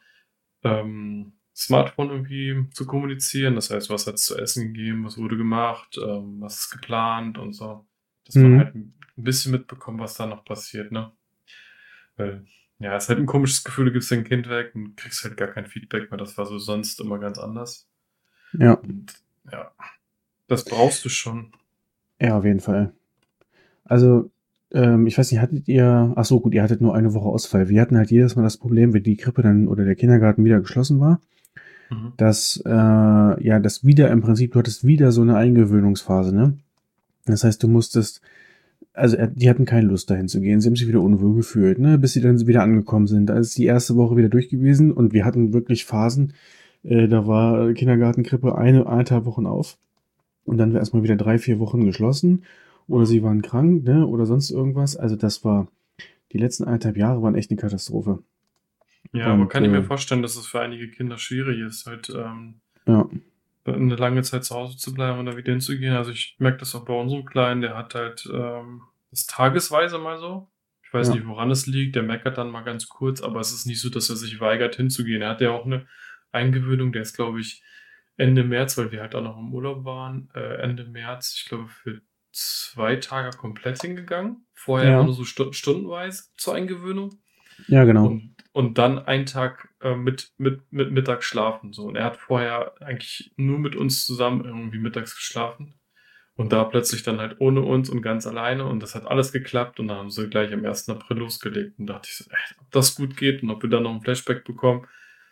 Smartphone irgendwie zu kommunizieren. Das heißt, was hat es zu essen gegeben, was wurde gemacht, was ist geplant und so. Dass man Mhm. halt ein bisschen mitbekommt, was da noch passiert, ne? Weil, ja, es ist halt ein komisches Gefühl, du gibst dein Kind weg und kriegst halt gar kein Feedback mehr. Das war so sonst immer ganz anders. Ja, Und ja, das brauchst du schon. ja, auf jeden Fall. Also, ich weiß nicht, hattet ihr, ach so, gut, ihr hattet nur eine Woche Ausfall. Wir hatten halt jedes Mal das Problem, wenn die Krippe dann oder der Kindergarten wieder geschlossen war, Mhm. dass, ja, das wieder im Prinzip, du hattest wieder so eine Eingewöhnungsphase, ne? Das heißt, du musstest, also die hatten keine Lust dahin zu gehen, sie haben sich wieder unwohl gefühlt, ne? Bis sie dann wieder angekommen sind. Da ist die erste Woche wieder durch gewesen und wir hatten wirklich Phasen, da war Kindergartenkrippe 1,5 Wochen auf. Und dann war erstmal wieder 3, 4 Wochen geschlossen. Oder Mhm. sie waren krank, ne? Oder sonst irgendwas. Also das war, die letzten 1,5 Jahre waren echt eine Katastrophe. Ja, aber Und kann ich mir vorstellen, dass es für einige Kinder schwierig ist, halt ja, eine lange Zeit zu Hause zu bleiben und da wieder hinzugehen. Also ich merke das auch bei unserem Kleinen, der hat halt das tagesweise mal so. Ich weiß ja, nicht, woran es liegt. Der meckert dann mal ganz kurz, aber es ist nicht so, dass er sich weigert hinzugehen. Er hat ja auch eine Eingewöhnung, der ist, glaube ich, Ende März, weil wir halt auch noch im Urlaub waren, Ende März, ich glaube, für 2 Tage komplett hingegangen. Vorher immer ja, nur so stundenweise zur Eingewöhnung. ja, genau. Und dann einen Tag mit Mittag schlafen. So. Und er hat vorher eigentlich nur mit uns zusammen irgendwie mittags geschlafen. Und da plötzlich dann halt ohne uns und ganz alleine. Und das hat alles geklappt. Und dann haben sie gleich am 1. April losgelegt. Und dachte ich so, ey, ob das gut geht und ob wir dann noch ein Flashback bekommen.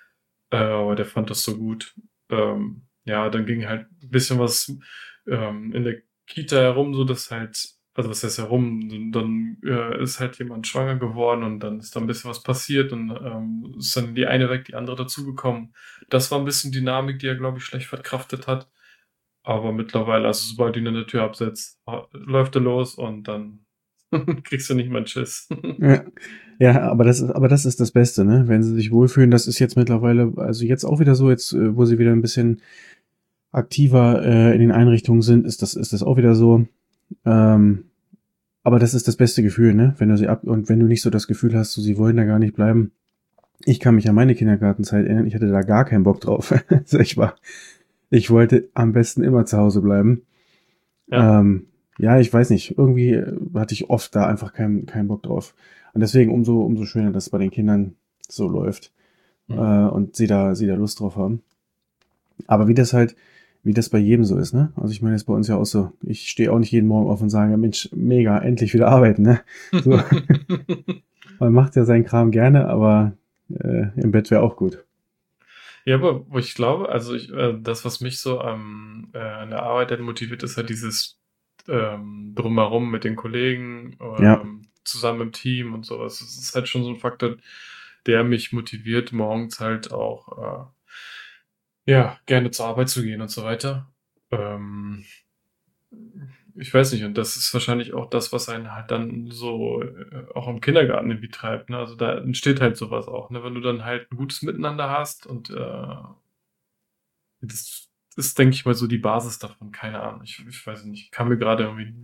Aber der fand das so gut. Ja, dann ging halt ein bisschen was in der Kita herum, so dass halt, also was heißt herum, dann ist halt jemand schwanger geworden und dann ist da ein bisschen was passiert und ist dann die eine weg, die andere dazugekommen. Das war ein bisschen Dynamik, die er, glaube ich, schlecht verkraftet hat. Aber mittlerweile, also sobald du ihn in der Tür absetzt, läuft er los und dann kriegst du nicht mal einen Schiss. Ja, ja, aber das ist das Beste, ne? Wenn sie sich wohlfühlen, das ist jetzt mittlerweile, also jetzt auch wieder so, jetzt, wo sie wieder ein bisschen aktiver in den Einrichtungen sind, ist das auch wieder so. Ähm, aber das ist das beste Gefühl, ne? Wenn du sie ab und wenn du nicht so das Gefühl hast, so, sie wollen da gar nicht bleiben. Ich kann mich an meine Kindergartenzeit erinnern, ich hatte da gar keinen Bock drauf. Also ich wollte am besten immer zu Hause bleiben. Ja. Ähm, ja, ich weiß nicht, irgendwie hatte ich oft da einfach keinen Bock drauf. Und deswegen umso schöner, dass es bei den Kindern so läuft Mhm. und sie da Lust drauf haben. Aber wie das bei jedem so ist, ne? Also ich meine, das ist bei uns ja auch so. Ich stehe auch nicht jeden Morgen auf und sage, Mensch, mega, endlich wieder arbeiten, ne? So, man macht ja seinen Kram gerne, aber im Bett wäre auch gut. Ja, aber wo ich glaube, also das, was mich so an der Arbeit halt motiviert, ist halt dieses Drumherum mit den Kollegen, Ja, zusammen im Team und sowas. Das ist halt schon so ein Faktor, der mich motiviert, morgens halt auch ja, gerne zur Arbeit zu gehen und so weiter. Ähm, Ich weiß nicht, und das ist wahrscheinlich auch das, was einen halt dann so auch im Kindergarten irgendwie treibt, ne? Also da entsteht halt sowas auch, ne? Wenn du dann halt ein gutes Miteinander hast und das ist, denke ich mal, so die Basis davon. Keine Ahnung. Ich weiß nicht. Kann mir gerade irgendwie.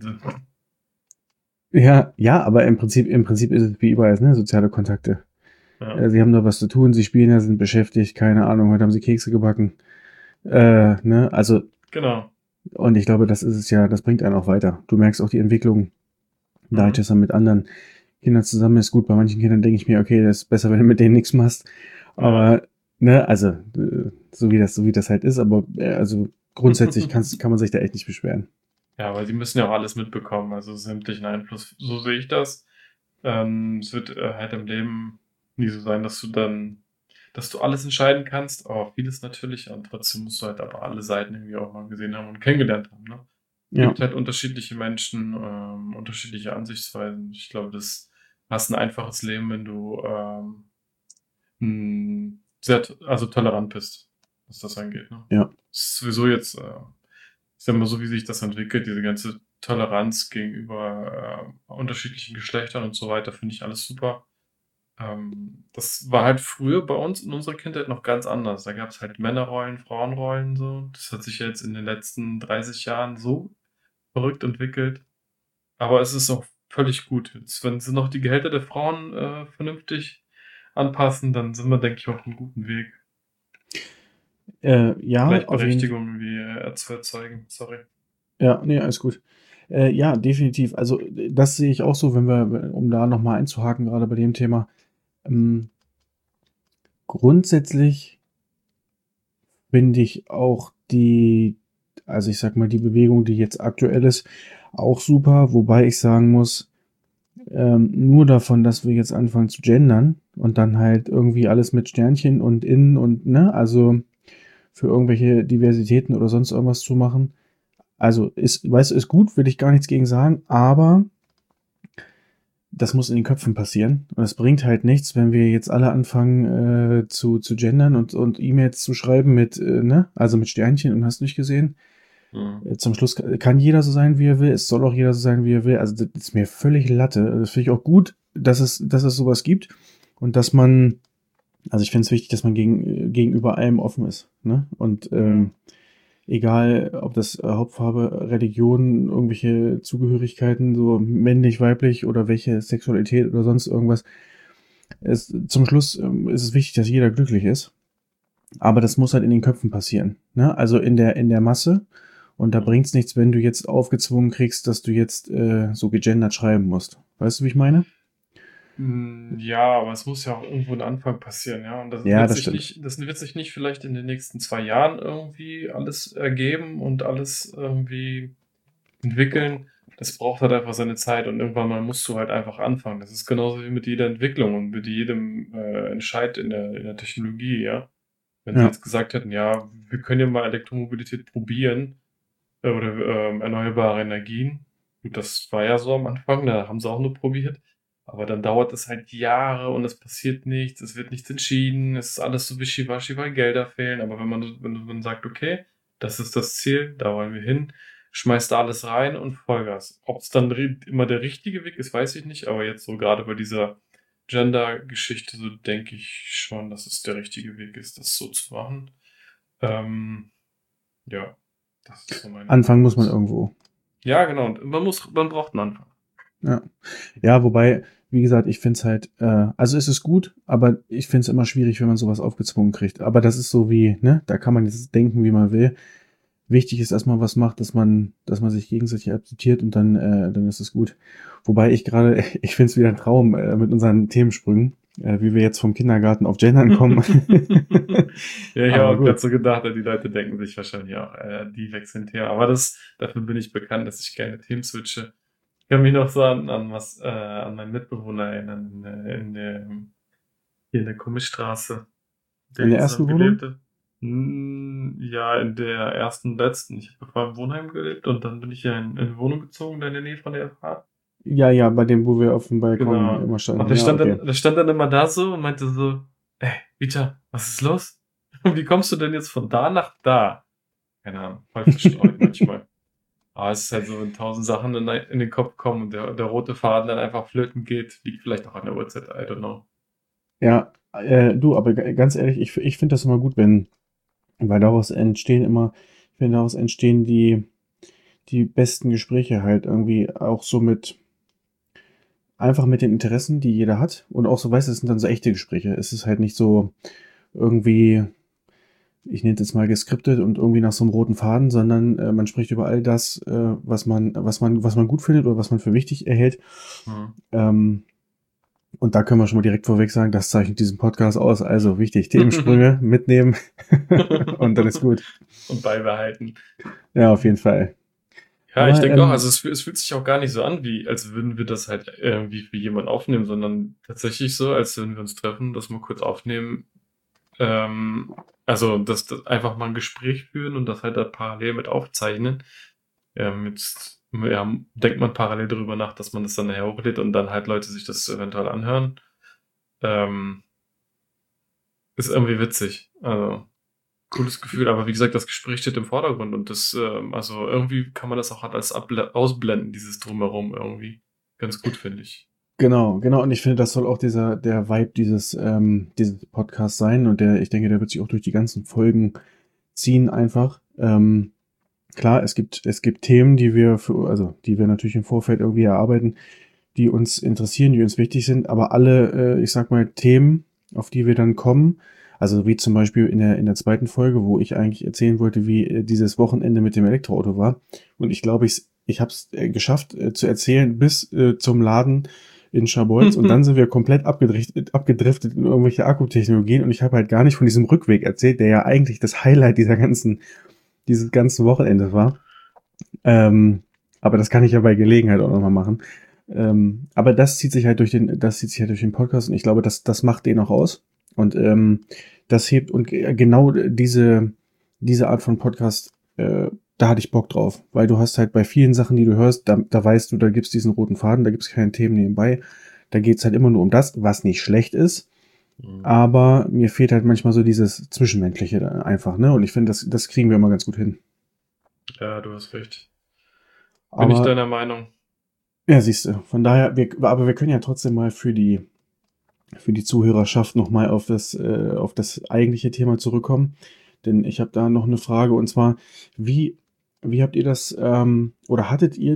ja, ja, aber im Prinzip ist es wie überall, ne? Soziale Kontakte. Ja, Sie haben da was zu tun, sie spielen ja, sind beschäftigt, keine Ahnung, heute haben sie Kekse gebacken. Ne? Also, genau. und ich glaube, das ist es ja, das bringt einen auch weiter. Du merkst auch die Entwicklung, da ich Mhm. das dann mit anderen Kindern zusammen ist. Gut, bei manchen Kindern denke ich mir, okay, das ist besser, wenn du mit denen nichts machst. Ja. Aber, ne, also, so wie das halt ist, aber also grundsätzlich kann man sich da echt nicht beschweren. Ja, weil sie müssen ja auch alles mitbekommen, also sämtlichen Einfluss. So sehe ich das. Es wird halt im Leben nie so sein, dass du alles entscheiden kannst, aber vieles natürlich. Und trotzdem musst du halt aber alle Seiten irgendwie auch mal gesehen haben und kennengelernt haben, ne? Ja, Gibt halt unterschiedliche Menschen, unterschiedliche Ansichtsweisen. Ich glaube, das hast ein einfaches Leben, wenn du sehr, also tolerant bist, was das angeht. Ne? ja, Das ist sowieso jetzt, ich sag mal so, wie sich das entwickelt, diese ganze Toleranz gegenüber unterschiedlichen Geschlechtern und so weiter, finde ich alles super. Das war halt früher bei uns in unserer Kindheit noch ganz anders. Da gab es halt Männerrollen, Frauenrollen so. Das hat sich jetzt in den letzten 30 Jahren so verrückt entwickelt. Aber es ist auch völlig gut. Jetzt, wenn sie noch die Gehälter der Frauen vernünftig anpassen, dann sind wir, denke ich, auf einem guten Weg. Ja, auf jeden Fall. Gleichberechtigung wie zu erzeugen. Sorry. Ja, nee, alles gut. Ja, definitiv. Also das sehe ich auch so, wenn wir, um da nochmal einzuhaken, gerade bei dem Thema. Ähm, grundsätzlich finde ich auch also ich sag mal, die Bewegung, die jetzt aktuell ist, auch super, wobei ich sagen muss, nur davon, dass wir jetzt anfangen zu gendern und dann halt irgendwie alles mit Sternchen und innen und, ne, also für irgendwelche Diversitäten oder sonst irgendwas zu machen. Also ist, weißt du, ist gut, will ich gar nichts gegen sagen, aber das muss in den Köpfen passieren. Und es bringt halt nichts, wenn wir jetzt alle anfangen zu gendern und E-Mails zu schreiben mit, ne, also mit Sternchen und hast nicht gesehen. Zum Schluss kann jeder so sein, wie er will. Es soll auch jeder so sein, wie er will. Also das ist mir völlig Latte. Das finde ich auch gut, dass es sowas gibt und dass man, also ich finde es wichtig, dass man gegenüber allem offen ist. Ne? Und egal, ob das Hauptfarbe, Religion, irgendwelche Zugehörigkeiten, so männlich, weiblich oder welche Sexualität oder sonst irgendwas. Zum Schluss ist es wichtig, dass jeder glücklich ist. Aber das muss halt in den Köpfen passieren. Ne? Also in der Masse. Und da bringt es nichts, wenn du jetzt aufgezwungen kriegst, dass du jetzt so gegendert schreiben musst. Weißt du, wie ich meine? Ja, aber es muss ja auch irgendwo ein Anfang passieren, ja. Und Ja, das stimmt. das wird sich nicht vielleicht in den nächsten 2 Jahren irgendwie alles ergeben und alles irgendwie entwickeln. Das braucht halt einfach seine Zeit und irgendwann mal musst du halt einfach anfangen. Das ist genauso wie mit jeder Entwicklung und mit jedem Entscheid in der Technologie, ja. Wenn sie Ja. jetzt gesagt hätten, ja, wir können ja mal Elektromobilität probieren oder erneuerbare Energien. Gut, das war ja so am Anfang, da haben sie auch nur probiert. Aber dann dauert es halt Jahre und es passiert nichts, es wird nichts entschieden, es ist alles so wischiwaschi, weil Gelder fehlen. Aber wenn man sagt, okay, das ist das Ziel, da wollen wir hin, schmeißt da alles rein und Vollgas. Ob es dann immer der richtige Weg ist, weiß ich nicht, aber jetzt so gerade bei dieser Gender-Geschichte, so denke ich schon, dass es der richtige Weg ist, das so zu machen. Ähm, ja, das ist so meine Anfangen Meinung muss man dazu. irgendwo. Ja, genau. Und man braucht einen Anfang. Ja. Ja, wobei, wie gesagt, ich finde es halt, also es ist gut, aber ich finde es immer schwierig, wenn man sowas aufgezwungen kriegt. Aber das ist so wie, ne, da kann man jetzt denken, wie man will. Wichtig ist erstmal, was macht, dass man sich gegenseitig akzeptiert und dann ist es gut. Wobei ich gerade, ich finde es wieder ein Traum mit unseren Themensprüngen, wie wir jetzt vom Kindergarten auf Gendern kommen. Ja, ich habe Aber auch gerade gut. so gedacht, die Leute denken sich wahrscheinlich auch, die wechseln Thema. Aber dafür bin ich bekannt, dass ich gerne Themen switche. Ich kann mich noch so an meinen Mitbewohner erinnern, hier in der Komischstraße, mit In dem der ich zusammen ersten gelebt Wohnung? habe. Ja, in der ersten, letzten. Ich habe vorher im Wohnheim gelebt und dann bin ich ja in eine Wohnung gezogen, da in der Nähe von der FH. Ja, ja, bei dem, wo wir auf dem Balkon Genau. immer Und standen. Ja, okay. der stand dann immer da so und meinte so, ey, Vita, was ist los? Wie kommst du denn jetzt von da nach da? Keine Ahnung, voll verstreut manchmal. Aber es ist halt so, wenn 1000 Sachen in den Kopf kommen und der rote Faden dann einfach flöten geht, liegt vielleicht auch an der Uhrzeit, I don't know. Ja, du, aber ganz ehrlich, ich finde das immer gut, weil ich finde, daraus entstehen die besten Gespräche halt irgendwie auch so einfach mit den Interessen, die jeder hat. Und auch so, weißt du, es sind dann so echte Gespräche. Es ist halt nicht so irgendwie, ich nenne es jetzt mal geskriptet und irgendwie nach so einem roten Faden, sondern man spricht über all das, was man gut findet oder was man für wichtig erhält. Mhm. Ähm, und da können wir schon mal direkt vorweg sagen, das zeichnet diesen Podcast aus. Also wichtig, Themensprünge mitnehmen und dann ist gut. Und beibehalten. Ja, auf jeden Fall. Ja, ich Aber denke auch, also es fühlt sich auch gar nicht so an, als würden wir das halt irgendwie für jemanden aufnehmen, sondern tatsächlich so, als würden wir uns treffen, das mal kurz aufnehmen. Also das einfach mal ein Gespräch führen und das halt da parallel mit aufzeichnen. Jetzt denkt man parallel darüber nach, dass man das dann nachher hochlädt und dann halt Leute sich das eventuell anhören. Ähm, ist irgendwie witzig. Also cooles Gefühl, aber wie gesagt, das Gespräch steht im Vordergrund und also irgendwie kann man das auch halt als ausblenden, dieses Drumherum irgendwie. Ganz gut, finde ich. Genau. Und ich finde, das soll auch der Vibe dieses Podcasts sein. Und ich denke, der wird sich auch durch die ganzen Folgen ziehen einfach. Klar, es gibt Themen, die wir natürlich im Vorfeld irgendwie erarbeiten, die uns interessieren, die uns wichtig sind, aber alle, ich sag mal, Themen, auf die wir dann kommen, also wie zum Beispiel in der zweiten Folge, wo ich eigentlich erzählen wollte, wie dieses Wochenende mit dem Elektroauto war. Und ich glaube, ich habe es geschafft zu erzählen bis zum Laden in Scharbeutz und dann sind wir komplett abgedriftet in irgendwelche Akkutechnologien und ich habe halt gar nicht von diesem Rückweg erzählt, der ja eigentlich das Highlight dieses ganzen Wochenendes war. Ähm, aber das kann ich ja bei Gelegenheit auch nochmal machen. Aber das zieht sich halt durch den Podcast und ich glaube, das macht den auch aus. Und das hebt und genau diese Art von Podcast, da hatte ich Bock drauf, weil du hast halt bei vielen Sachen, die du hörst, da weißt du, da gibt's diesen roten Faden, da gibt's keine Themen nebenbei. Da geht's halt immer nur um das, was nicht schlecht ist. Aber mir fehlt halt manchmal so dieses Zwischenmenschliche da einfach, ne? Und ich finde, das kriegen wir immer ganz gut hin. Ja, du hast recht. Bin ich Aber deiner Meinung. ja, siehst du. Von daher, aber wir können ja trotzdem mal für die Zuhörerschaft nochmal auf das eigentliche Thema zurückkommen. Denn ich habe da noch eine Frage und zwar, wie habt ihr das, oder hattet ihr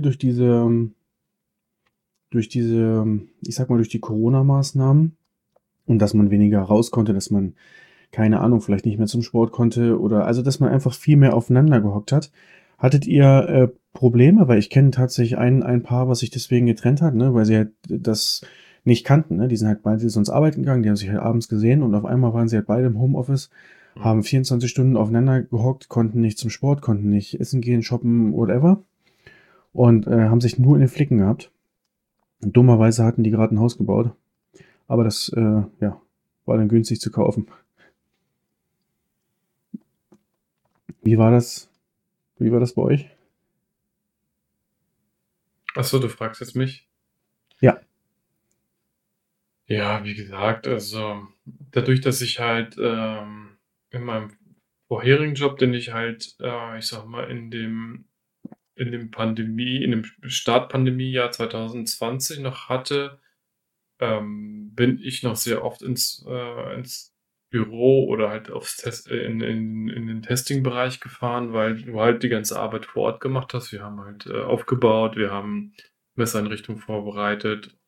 ich sag mal, durch die Corona-Maßnahmen und dass man weniger raus konnte, dass man, keine Ahnung, vielleicht nicht mehr zum Sport konnte oder also, dass man einfach viel mehr aufeinander gehockt hat. Hattet ihr Probleme? Weil ich kenne tatsächlich ein Paar, was sich deswegen getrennt hat, ne, weil sie halt das nicht kannten, ne? Die sind halt beide sonst arbeiten gegangen, die haben sich halt abends gesehen und auf einmal waren sie halt beide im Homeoffice, haben 24 Stunden aufeinander gehockt, konnten nicht zum Sport, konnten nicht essen gehen, shoppen, whatever und haben sich nur in den Flicken gehabt. Und dummerweise hatten die gerade ein Haus gebaut, aber das ja, war dann günstig zu kaufen. Wie war das? Wie war das bei euch? Achso, du fragst jetzt mich? Ja. Ja, wie gesagt, also dadurch, dass ich halt in meinem vorherigen Job, den ich halt, ich sag mal, in dem Startpandemiejahr 2020 noch hatte, bin ich noch sehr oft ins Büro oder halt in den Testing-Bereich gefahren, weil du halt die ganze Arbeit vor Ort gemacht hast. Wir haben halt aufgebaut, wir haben Messeinrichtungen vorbereitet,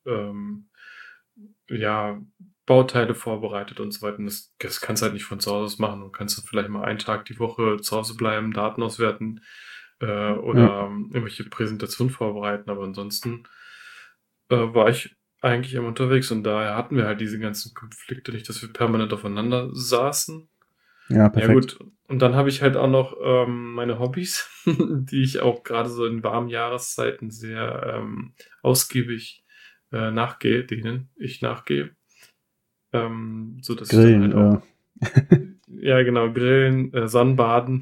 ja, Bauteile vorbereitet und so weiter. Und das kannst du halt nicht von zu Hause aus machen. Du kannst vielleicht mal einen Tag die Woche zu Hause bleiben, Daten auswerten Ja. oder irgendwelche Präsentationen vorbereiten. Aber ansonsten war ich eigentlich immer unterwegs und daher hatten wir halt diese ganzen Konflikte nicht, dass wir permanent aufeinander saßen. Ja, Ja perfekt. gut, und dann habe ich halt auch noch meine Hobbys, die ich auch gerade so in warmen Jahreszeiten sehr ausgiebig denen ich nachgehe. So dass ich dann halt auch, Grillen, ja genau, Grillen, Sonnenbaden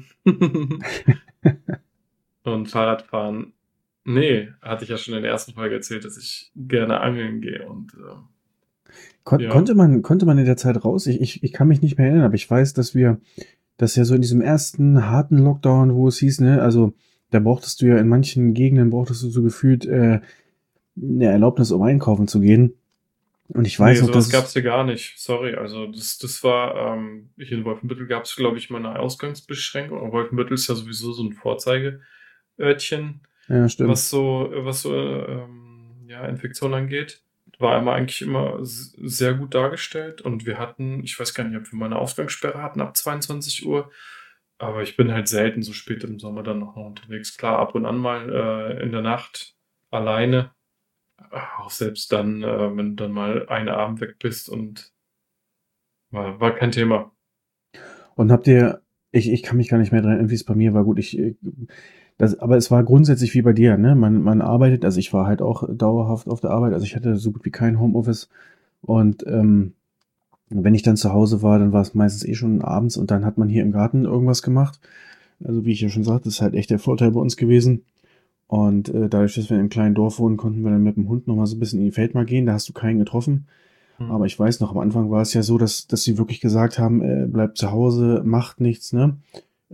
und Fahrradfahren. Nee, hatte ich ja schon in der ersten Folge erzählt, dass ich gerne angeln gehe und ja. konnte man in der Zeit raus? Ich kann mich nicht mehr erinnern, aber ich weiß, dass ja so in diesem ersten harten Lockdown, wo es hieß, ne, also da brauchtest du ja in manchen Gegenden brauchtest du so gefühlt eine Erlaubnis, um einkaufen zu gehen. Und ich Nee, weiß noch, dass sowas es, gab's hier gar nicht. Sorry, also das war, hier in Wolfenbüttel gab's, glaube ich, mal eine Ausgangsbeschränkung. Und Wolfenbüttel ist ja sowieso so ein Vorzeigeörtchen, ja, stimmt. was so ja, Infektion angeht. War immer eigentlich immer sehr gut dargestellt. Und wir hatten, ich weiß gar nicht, ob wir mal eine Ausgangssperre hatten ab 22 Uhr. Aber ich bin halt selten so spät im Sommer dann noch unterwegs. Klar, ab und an mal in der Nacht alleine. Auch selbst dann, wenn du dann mal einen Abend weg bist und war kein Thema. Und ich kann mich gar nicht mehr dran erinnern, wie es bei mir war. Gut, aber es war grundsätzlich wie bei dir, ne? Man arbeitet, also ich war halt auch dauerhaft auf der Arbeit, also ich hatte so gut wie kein Homeoffice. Und wenn ich dann zu Hause war, dann war es meistens eh schon abends und dann hat man hier im Garten irgendwas gemacht. Also wie ich ja schon sagte, ist halt echt der Vorteil bei uns gewesen. Und dadurch, dass wir in einem kleinen Dorf wohnen, konnten wir dann mit dem Hund noch mal so ein bisschen in die Feld mal gehen. Da hast du keinen getroffen. Hm. Aber ich weiß noch, am Anfang war es ja so, dass sie wirklich gesagt haben, bleibt zu Hause, macht nichts, ne?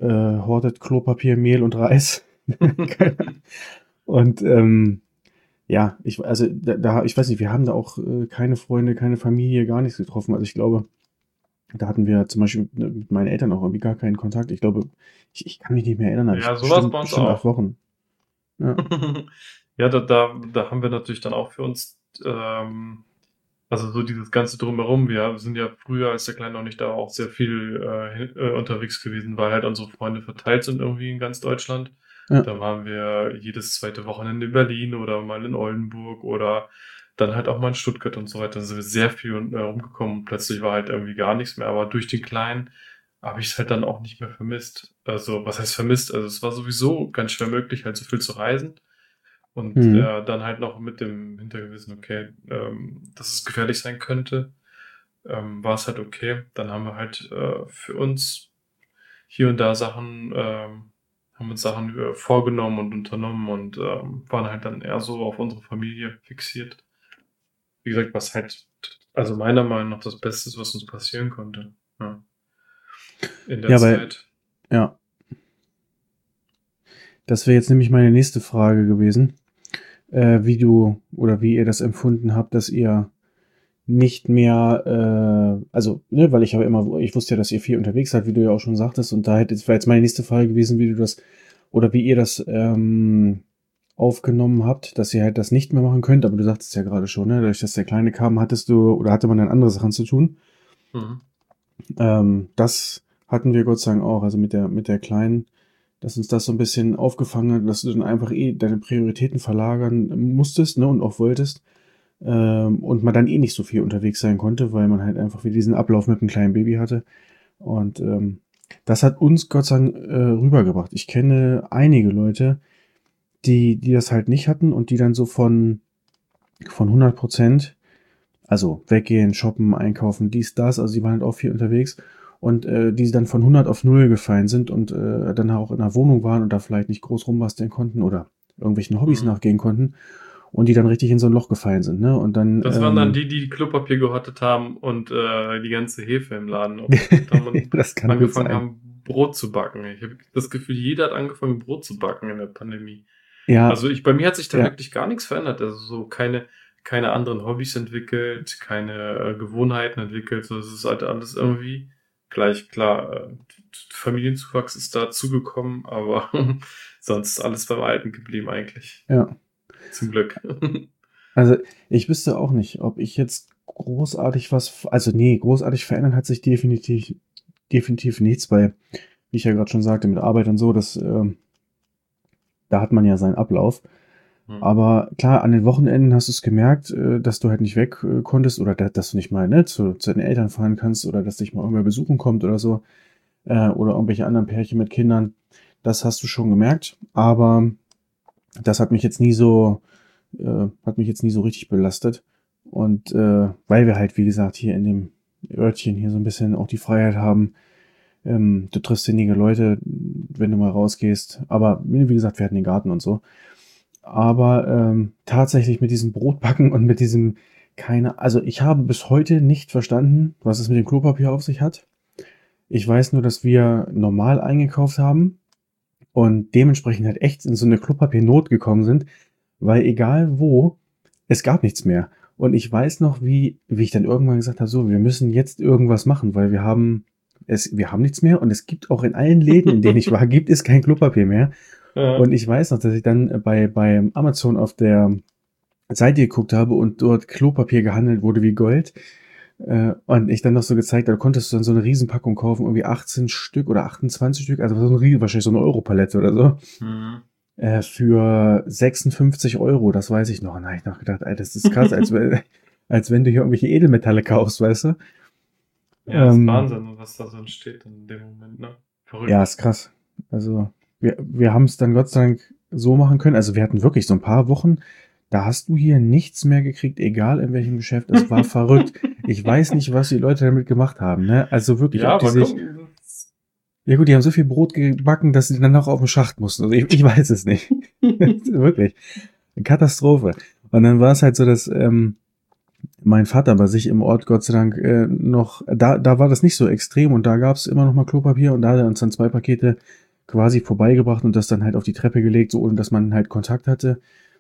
Hortet Klopapier, Mehl und Reis. Und ja, also ich weiß nicht, wir haben da auch keine Freunde, keine Familie, gar nichts getroffen. Also ich glaube, da hatten wir zum Beispiel mit meinen Eltern auch irgendwie gar keinen Kontakt. Ich glaube, ich kann mich nicht mehr erinnern, aber Ja, so war es bei uns bestimmt 8 auch. Wochen. Ja. Ja, da haben wir natürlich dann auch für uns, also so dieses Ganze drumherum. Wir sind ja früher, als der Kleine noch nicht da war, auch sehr viel unterwegs gewesen, weil halt unsere Freunde verteilt sind irgendwie in ganz Deutschland. Ja. Da waren wir jedes zweite Wochenende in Berlin oder mal in Oldenburg oder dann halt auch mal in Stuttgart und so weiter. Da sind wir sehr viel rumgekommen und plötzlich war halt irgendwie gar nichts mehr. Aber durch den Kleinen habe ich es halt dann auch nicht mehr vermisst. Also, was heißt vermisst? Also, es war sowieso ganz schwer möglich, halt so viel zu reisen. Und Mhm. dann halt noch mit dem Hintergewissen, okay, dass es gefährlich sein könnte, war es halt okay. Dann haben wir halt für uns hier und da haben uns Sachen vorgenommen und unternommen und waren halt dann eher so auf unsere Familie fixiert. Wie gesagt, was halt, also meiner Meinung nach das Beste ist, was uns passieren konnte. Ja, in der Ja, weil, Zeit. ja, das wäre jetzt nämlich meine nächste Frage gewesen, wie du oder wie ihr das empfunden habt, dass ihr nicht mehr, also, ne, weil ich wusste ja, dass ihr viel unterwegs seid, wie du ja auch schon sagtest, und wäre jetzt meine nächste Frage gewesen, wie du das, oder wie ihr das aufgenommen habt, dass ihr halt das nicht mehr machen könnt, aber du sagtest ja gerade schon, ne, dadurch, dass der Kleine kam, hatte man dann andere Sachen zu tun. Mhm. Das hatten wir Gott sei Dank auch, also mit der Kleinen, dass uns das so ein bisschen aufgefangen hat, dass du dann einfach deine Prioritäten verlagern musstest, ne, und auch wolltest. Und man dann nicht so viel unterwegs sein konnte, weil man halt einfach wieder diesen Ablauf mit einem kleinen Baby hatte. Und das hat uns Gott sei Dank rübergebracht. Ich kenne einige Leute, die das halt nicht hatten und die dann so von 100%, also weggehen, shoppen, einkaufen, dies, das, also die waren halt auch viel unterwegs und die dann von 100 auf 0 gefallen sind und dann auch in der Wohnung waren und da vielleicht nicht groß rumbasteln konnten oder irgendwelchen Hobbys Mhm. nachgehen konnten und die dann richtig in so ein Loch gefallen sind, ne? Und dann, Das waren dann die Klopapier gehortet haben und die ganze Hefe im Laden aufgefüllt haben und das kann gut angefangen sein. haben, Brot zu backen. Ich habe das Gefühl, jeder hat angefangen, Brot zu backen in der Pandemie. Ja, Also bei mir hat sich da ja, wirklich gar nichts verändert. Also so keine anderen Hobbys entwickelt, keine Gewohnheiten entwickelt. So, es ist halt alles irgendwie gleich. Klar, Familienzuwachs ist dazugekommen, aber sonst ist alles beim Alten geblieben eigentlich. ja. Zum Glück. Also ich wüsste auch nicht, ob ich jetzt großartig also nee, großartig verändern hat sich definitiv nichts, weil, wie ich ja gerade schon sagte, mit Arbeit und so, da hat man ja seinen Ablauf. Hm. Aber klar, an den Wochenenden hast du es gemerkt, dass du halt nicht weg konntest oder dass du nicht mal ne, zu den Eltern fahren kannst oder dass dich mal irgendwer besuchen kommt oder so. Oder irgendwelche anderen Pärchen mit Kindern. Das hast du schon gemerkt. Aber das hat mich jetzt nie so richtig belastet. Und weil wir halt, wie gesagt, hier in dem Örtchen hier so ein bisschen auch die Freiheit haben, du triffst wenige Leute, wenn du mal rausgehst. Aber wie gesagt, wir hatten den Garten und so. Aber tatsächlich mit diesem Brotbacken und mit diesem also ich habe bis heute nicht verstanden, was es mit dem Klopapier auf sich hat. Ich weiß nur, dass wir normal eingekauft haben und dementsprechend halt echt in so eine Klopapiernot gekommen sind, weil egal wo, es gab nichts mehr. Und ich weiß noch, wie ich dann irgendwann gesagt habe, so, wir müssen jetzt irgendwas machen, weil wir haben nichts mehr und es gibt auch in allen Läden, in denen ich war, gibt es kein Klopapier mehr. Ja. Und ich weiß noch, dass ich dann bei Amazon auf der Seite geguckt habe und dort Klopapier gehandelt wurde wie Gold. Und ich dann noch so gezeigt habe, da konntest du dann so eine Riesenpackung kaufen, irgendwie 18 Stück oder 28 Stück, also so ein wahrscheinlich so eine Europalette oder so, Mhm. für 56 Euro, das weiß ich noch. Und da habe ich noch gedacht, Alter, das ist krass, als wenn du hier irgendwelche Edelmetalle kaufst, weißt du? Ja, ist Ähm, Wahnsinn, was da so entsteht in dem Moment, ne? ja, Verrückt. ist krass. Also, wir haben es dann Gott sei Dank so machen können. Also, wir hatten wirklich so ein paar Wochen, da hast du hier nichts mehr gekriegt, egal in welchem Geschäft. Es war verrückt. Ich weiß nicht, was die Leute damit gemacht haben, ne? Also wirklich, Ja, ob die aber sich, guck, ja gut, die haben so viel Brot gebacken, dass sie dann noch auf den Schacht mussten. Also ich weiß es nicht. Wirklich. Eine Katastrophe. Und dann war es halt so, dass mein Vater bei sich im Ort Gott sei Dank da war das nicht so extrem und da gab es immer noch mal Klopapier und da hat er uns dann 2 Pakete quasi vorbeigebracht und das dann halt auf die Treppe gelegt, so ohne dass man halt Kontakt hatte.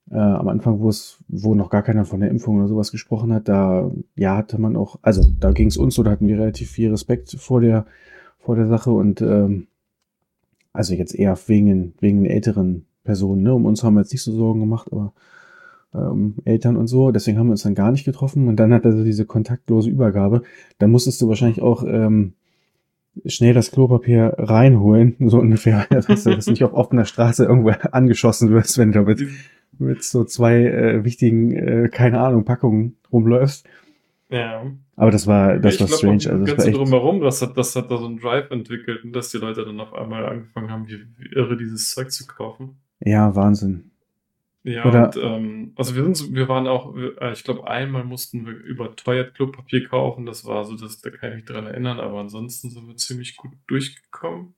Am Anfang, wo noch gar keiner von der Impfung oder sowas gesprochen hat, da ja, hatte man auch, also da ging es uns so, da hatten wir relativ viel Respekt vor der Sache und also jetzt eher wegen den älteren Personen, ne? Um uns haben wir jetzt nicht so Sorgen gemacht, aber Eltern und so, deswegen haben wir uns dann gar nicht getroffen und dann hat er so diese kontaktlose Übergabe. Da musstest du wahrscheinlich auch schnell das Klopapier reinholen, so ungefähr, dass du das nicht auf offener Straße irgendwo angeschossen wirst, wenn du mit so zwei wichtigen, keine Ahnung, Packungen rumläufst. Ja. Aber das war Ich glaube auch strange, dieses also das war Ganze echt, drumherum, das hat da so einen Drive entwickelt und dass die Leute dann auf einmal angefangen haben, wie irre dieses Zeug zu kaufen. ja, Wahnsinn. Ja, und Oder, also wir waren auch, ich glaube, einmal mussten wir überteuert Klopapier kaufen. Das war so, da kann ich mich dran erinnern, aber ansonsten sind wir ziemlich gut durchgekommen.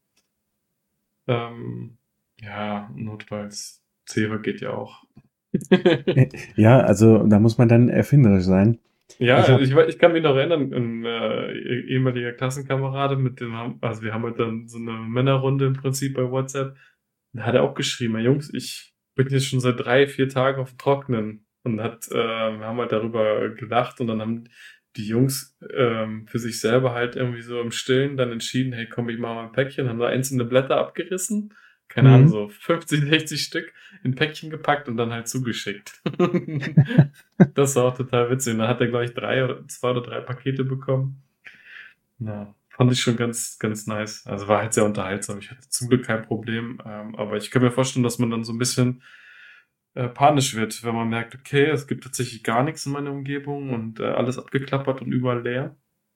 Ja, notfalls. Zewa geht ja auch. ja, also da muss man dann erfinderisch sein. Ich Ja, habe, ich kann mich noch erinnern, ein ehemaliger Klassenkamerade, also wir haben halt dann so eine Männerrunde im Prinzip bei WhatsApp. Da hat er auch geschrieben, "Hey Jungs, ich bin jetzt schon seit 3, 4 Tagen auf dem Trocknen." Und wir haben halt darüber gelacht und dann haben die Jungs für sich selber halt irgendwie so im Stillen dann entschieden, hey komm, ich mache mal ein Päckchen, haben da einzelne Blätter abgerissen, keine Ahnung, hm, so 50, 60 Stück in Päckchen gepackt und dann halt zugeschickt. Das war auch total witzig. Und dann hat er, glaube ich, 2 oder 3 Pakete bekommen. Ja, fand ich schon ganz, ganz nice. Also war halt sehr unterhaltsam. Ich hatte zum Glück kein Problem. Aber ich kann mir vorstellen, dass man dann so ein bisschen panisch wird, wenn man merkt, okay, es gibt tatsächlich gar nichts in meiner Umgebung und alles abgeklappert und überall leer.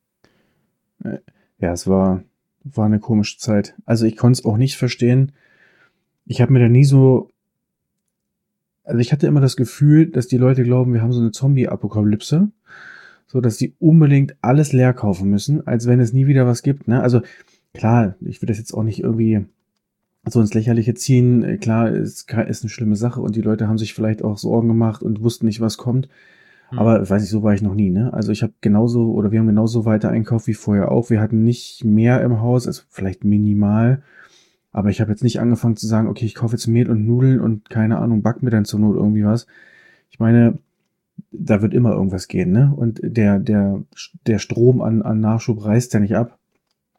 ja, war eine komische Zeit. Also ich konnte es auch nicht verstehen. Ich habe mir da nie so, also ich hatte immer das Gefühl, dass die Leute glauben, wir haben so eine Zombie-Apokalypse, so dass sie unbedingt alles leer kaufen müssen, als wenn es nie wieder was gibt. Ne? Also klar, ich will das jetzt auch nicht irgendwie so ins Lächerliche ziehen. Klar, ist eine schlimme Sache und die Leute haben sich vielleicht auch Sorgen gemacht und wussten nicht, was kommt. Hm. Aber ich weiß nicht, so war ich noch nie. Ne? Also ich habe genauso oder wir haben genauso weiter einkauft wie vorher auch. Wir hatten nicht mehr im Haus, also vielleicht minimal. Aber ich habe jetzt nicht angefangen zu sagen, okay, ich kaufe jetzt Mehl und Nudeln und keine Ahnung, back mir dann zur Not irgendwie was. Ich meine, da wird immer irgendwas gehen, ne? Und der Strom an Nachschub reißt ja nicht ab,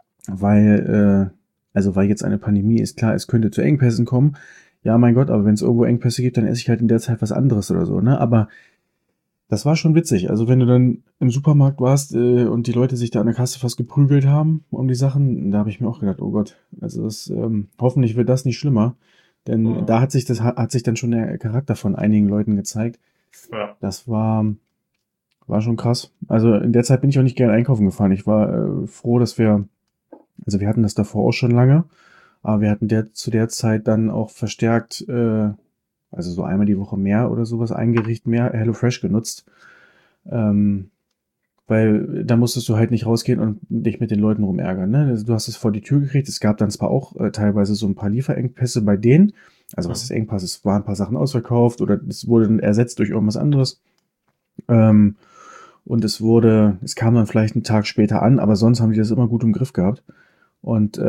weil jetzt eine Pandemie ist, klar, es könnte zu Engpässen kommen. Ja, mein Gott, aber wenn es irgendwo Engpässe gibt, dann esse ich halt in der Zeit was anderes oder so, ne? Aber das war schon witzig. Also wenn du dann im Supermarkt warst und die Leute sich da an der Kasse fast geprügelt haben um die Sachen, da habe ich mir auch gedacht, oh Gott, also hoffentlich wird das nicht schlimmer. Denn Ja. da hat sich dann schon der Charakter von einigen Leuten gezeigt. Ja. Das war schon krass. Also in der Zeit bin ich auch nicht gerne einkaufen gefahren. Ich war froh, also wir hatten das davor auch schon lange, aber wir hatten zu der Zeit dann auch verstärkt, also so einmal die Woche mehr oder sowas, ein Gericht mehr HelloFresh genutzt. Ähm, Weil da musstest du halt nicht rausgehen und dich mit den Leuten rumärgern. Ne? Also du hast es vor die Tür gekriegt. Es gab dann zwar auch teilweise so ein paar Lieferengpässe bei denen. Also was ist Mhm. Engpass? Es waren ein paar Sachen ausverkauft oder es wurde dann ersetzt durch irgendwas anderes. Ähm, und es kam dann vielleicht einen Tag später an, aber sonst haben die das immer gut im Griff gehabt. Und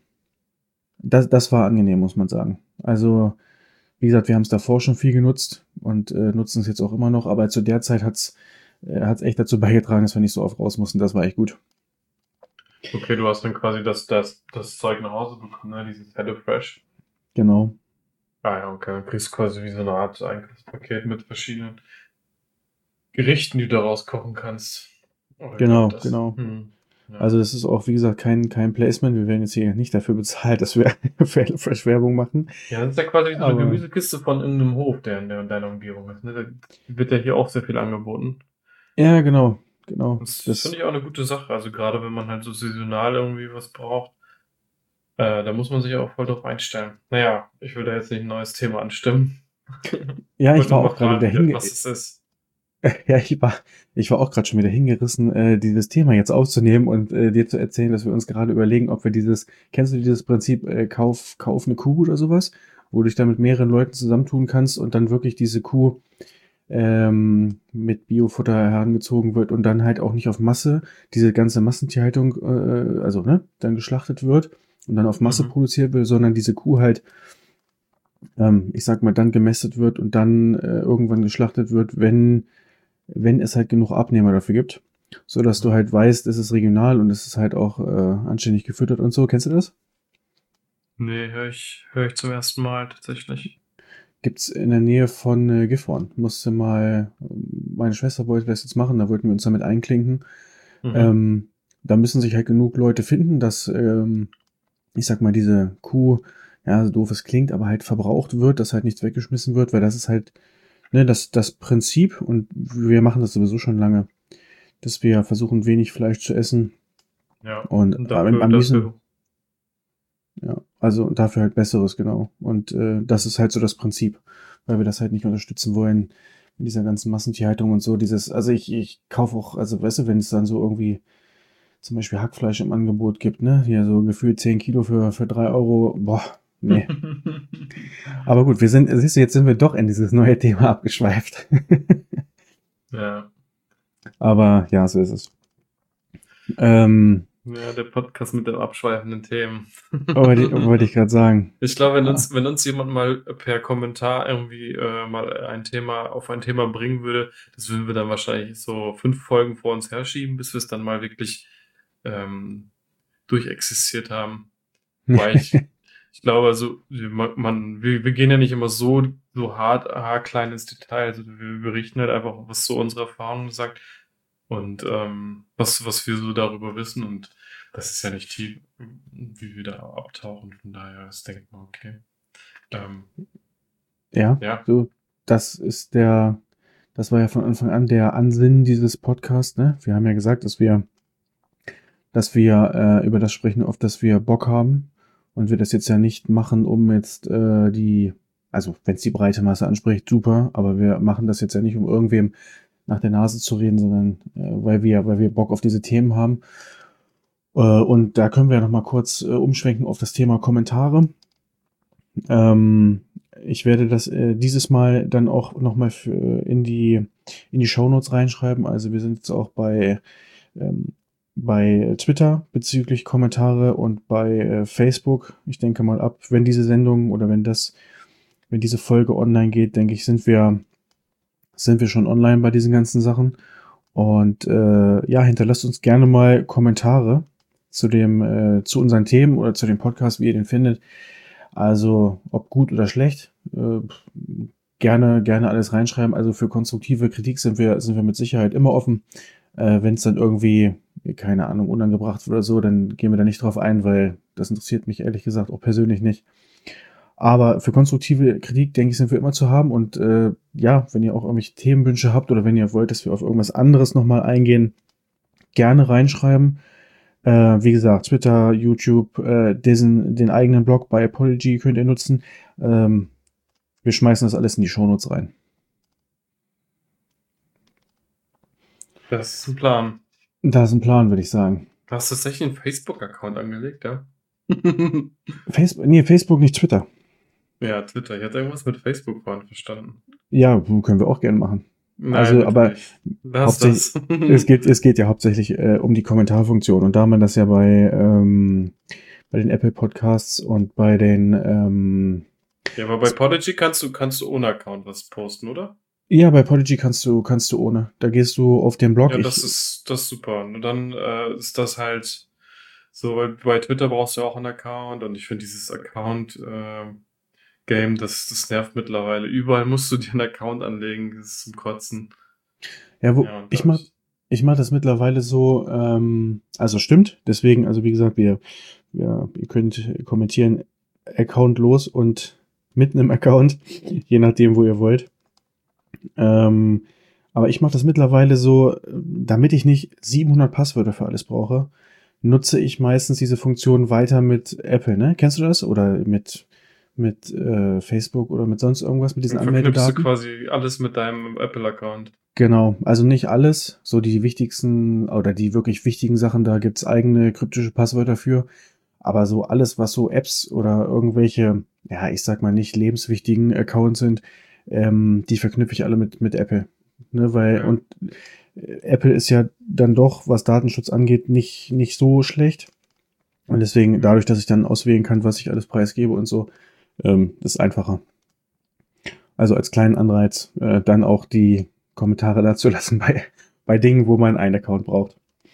das war angenehm, muss man sagen. Also, wie gesagt, wir haben es davor schon viel genutzt und nutzen es jetzt auch immer noch, aber zu der Zeit hat's echt dazu beigetragen, dass wir nicht so oft raus mussten. Das war echt gut. Okay, du hast dann quasi das Zeug nach Hause bekommen, ne? Dieses HelloFresh. Genau, Ah ja, okay. Dann kriegst du quasi wie so eine Art Einkaufspaket mit verschiedenen Gerichten, die du daraus kochen kannst. Oh, ich glaube, das. genau. Ja. Also das ist auch, wie gesagt, kein Placement. Wir werden jetzt hier nicht dafür bezahlt, dass wir für HelloFresh Werbung machen. Ja, das ist ja quasi wie so eine Aber Gemüsekiste von irgendeinem Hof, der in deiner Umgebung ist. Ne? Da wird ja hier auch sehr viel angeboten. ja, genau. Das finde Das, ich auch eine gute Sache. Also gerade wenn man halt so saisonal irgendwie was braucht, da muss man sich auch voll drauf einstellen. Naja, ich will da jetzt nicht ein neues Thema anstimmen. ja, Wollte ich war nur mal auch gerade wieder fragen, was es ist. ja, ich war auch gerade schon wieder hingerissen, dieses Thema jetzt aufzunehmen und dir zu erzählen, dass wir uns gerade überlegen, ob wir kennst du dieses Prinzip, kauf eine Kuh oder sowas, wo du dich dann mit mehreren Leuten zusammentun kannst und dann wirklich diese Kuh mit Biofutter herangezogen wird und dann halt auch nicht auf Masse, diese ganze Massentierhaltung, also ne, dann geschlachtet wird und dann auf Masse Mhm. produziert wird, sondern diese Kuh halt ich sag mal, dann gemästet wird und dann irgendwann geschlachtet wird, wenn es halt genug Abnehmer dafür gibt. So dass du halt weißt, es ist regional und es ist halt auch anständig gefüttert und so. Kennst du das? Nee, hör ich zum ersten Mal tatsächlich. Gibt's in der Nähe von Gifhorn. Musste mal, meine Schwester wollte das jetzt machen, da wollten wir uns damit einklinken. Mhm. Ähm, Da müssen sich halt genug Leute finden, dass, ich sag mal, diese Kuh, ja, so doof es klingt, aber halt verbraucht wird, dass halt nichts weggeschmissen wird, weil das ist halt, ne, das Prinzip und wir machen das sowieso schon lange, dass wir versuchen, wenig Fleisch zu essen Ja. und Und am liebsten, dafür. ja, also dafür halt Besseres, genau. Und das ist halt so das Prinzip, weil wir das halt nicht unterstützen wollen mit dieser ganzen Massentierhaltung und so. Also ich kaufe auch, also weißt du, wenn es dann so irgendwie zum Beispiel Hackfleisch im Angebot gibt, ne? Hier so gefühlt 10 Kilo für 3 Euro, boah, nee. Aber gut, siehst du, jetzt sind wir doch in dieses neue Thema abgeschweift. Ja. Aber ja, so ist es. Ähm, Ja, der Podcast mit den abschweifenden Themen. wollte ich gerade sagen. Ich glaube, Ah, wenn uns jemand mal per Kommentar irgendwie mal auf ein Thema bringen würde, das würden wir dann wahrscheinlich so 5 Folgen vor uns herschieben, bis wir es dann mal wirklich ähm, durchexistiert haben. Weil ich glaube, also wir gehen ja nicht immer so haarklein ins Detail. Also wir berichten halt einfach, was so unsere Erfahrung sagt und was wir so darüber wissen. Und das ist ja nicht tief, wie wir da abtauchen. Von daher ist, denke ich mal, okay. Ähm, ja, ja, so, das war ja von Anfang an der Ansinnen dieses Podcasts, ne? Wir haben ja gesagt, dass wir über das sprechen, auf das wir Bock haben. Und wir das jetzt ja nicht machen, um jetzt also wenn es die breite Masse anspricht, super, aber wir machen das jetzt ja nicht, um irgendwem nach der Nase zu reden, sondern weil wir Bock auf diese Themen haben. Und da können wir noch mal kurz umschwenken auf das Thema Kommentare. Ähm, Ich werde das dieses Mal dann auch noch mal in die Shownotes reinschreiben. Also wir sind jetzt auch ähm, bei Twitter bezüglich Kommentare und bei Facebook. Ich denke mal ab, wenn diese Sendung oder wenn diese Folge online geht, denke ich, sind wir schon online bei diesen ganzen Sachen. Und ja, hinterlasst uns gerne mal Kommentare zu unseren Themen oder zu dem Podcast, wie ihr den findet. Also, ob gut oder schlecht, gerne alles reinschreiben. Also für konstruktive Kritik sind wir mit Sicherheit immer offen. Wenn es dann irgendwie, keine Ahnung, unangebracht wird oder so, dann gehen wir da nicht drauf ein, weil das interessiert mich ehrlich gesagt auch persönlich nicht. Aber für konstruktive Kritik, denke ich, sind wir immer zu haben. Und ja, wenn ihr auch irgendwelche Themenwünsche habt oder wenn ihr wollt, dass wir auf irgendwas anderes nochmal eingehen, gerne reinschreiben. Wie gesagt, Twitter, YouTube, den eigenen Blog bei Apology könnt ihr nutzen. Wir schmeißen das alles in die Shownotes rein. das ist ein Plan. Da ist ein Plan, würde ich sagen. Du hast tatsächlich einen Facebook-Account angelegt, ja? Facebook, nicht Twitter. Ja, Twitter. Ich hatte irgendwas mit Facebook vorhin verstanden. Ja, können wir auch gerne machen. Nein, Also, bitte aber nicht. Lass hauptsächlich, das. es geht ja hauptsächlich um die Kommentarfunktion. Und da man das ja bei den Apple Podcasts und bei den, Ja, aber bei Podigy kannst du ohne Account was posten, oder? ja, bei Podigy kannst du ohne. Da gehst du auf den Blog. Ja, das ist super. Und dann ist das halt so, weil bei Twitter brauchst du ja auch einen Account und ich finde dieses Account-Game, das nervt mittlerweile. Überall musst du dir einen Account anlegen, das ist zum Kotzen. Ja, Ja, und ich mach das mittlerweile so, also stimmt, deswegen, also wie gesagt, ihr könnt kommentieren, accountlos und mit einem Account, je nachdem, wo ihr wollt. Ähm, aber ich mache das mittlerweile so, damit ich nicht 700 Passwörter für alles brauche, nutze ich meistens diese Funktion weiter mit Apple, ne? Kennst du das? Oder mit Facebook oder mit sonst irgendwas, mit diesen dann verknüpfst du Anmeldedaten? quasi alles mit deinem Apple-Account. Genau, also nicht alles, so die wichtigsten oder die wirklich wichtigen Sachen, da gibt's eigene kryptische Passwörter für. Aber so alles, was so Apps oder irgendwelche, ja, ich sag mal nicht lebenswichtigen Accounts sind, die verknüpfe ich alle mit Apple. Ne, Ja. Apple ist ja dann doch, was Datenschutz angeht, nicht so schlecht. Und deswegen, dadurch, dass ich dann auswählen kann, was ich alles preisgebe und so, Das ist einfacher. Also als kleinen Anreiz, dann auch die Kommentare dazu lassen bei Dingen, wo man einen Account braucht.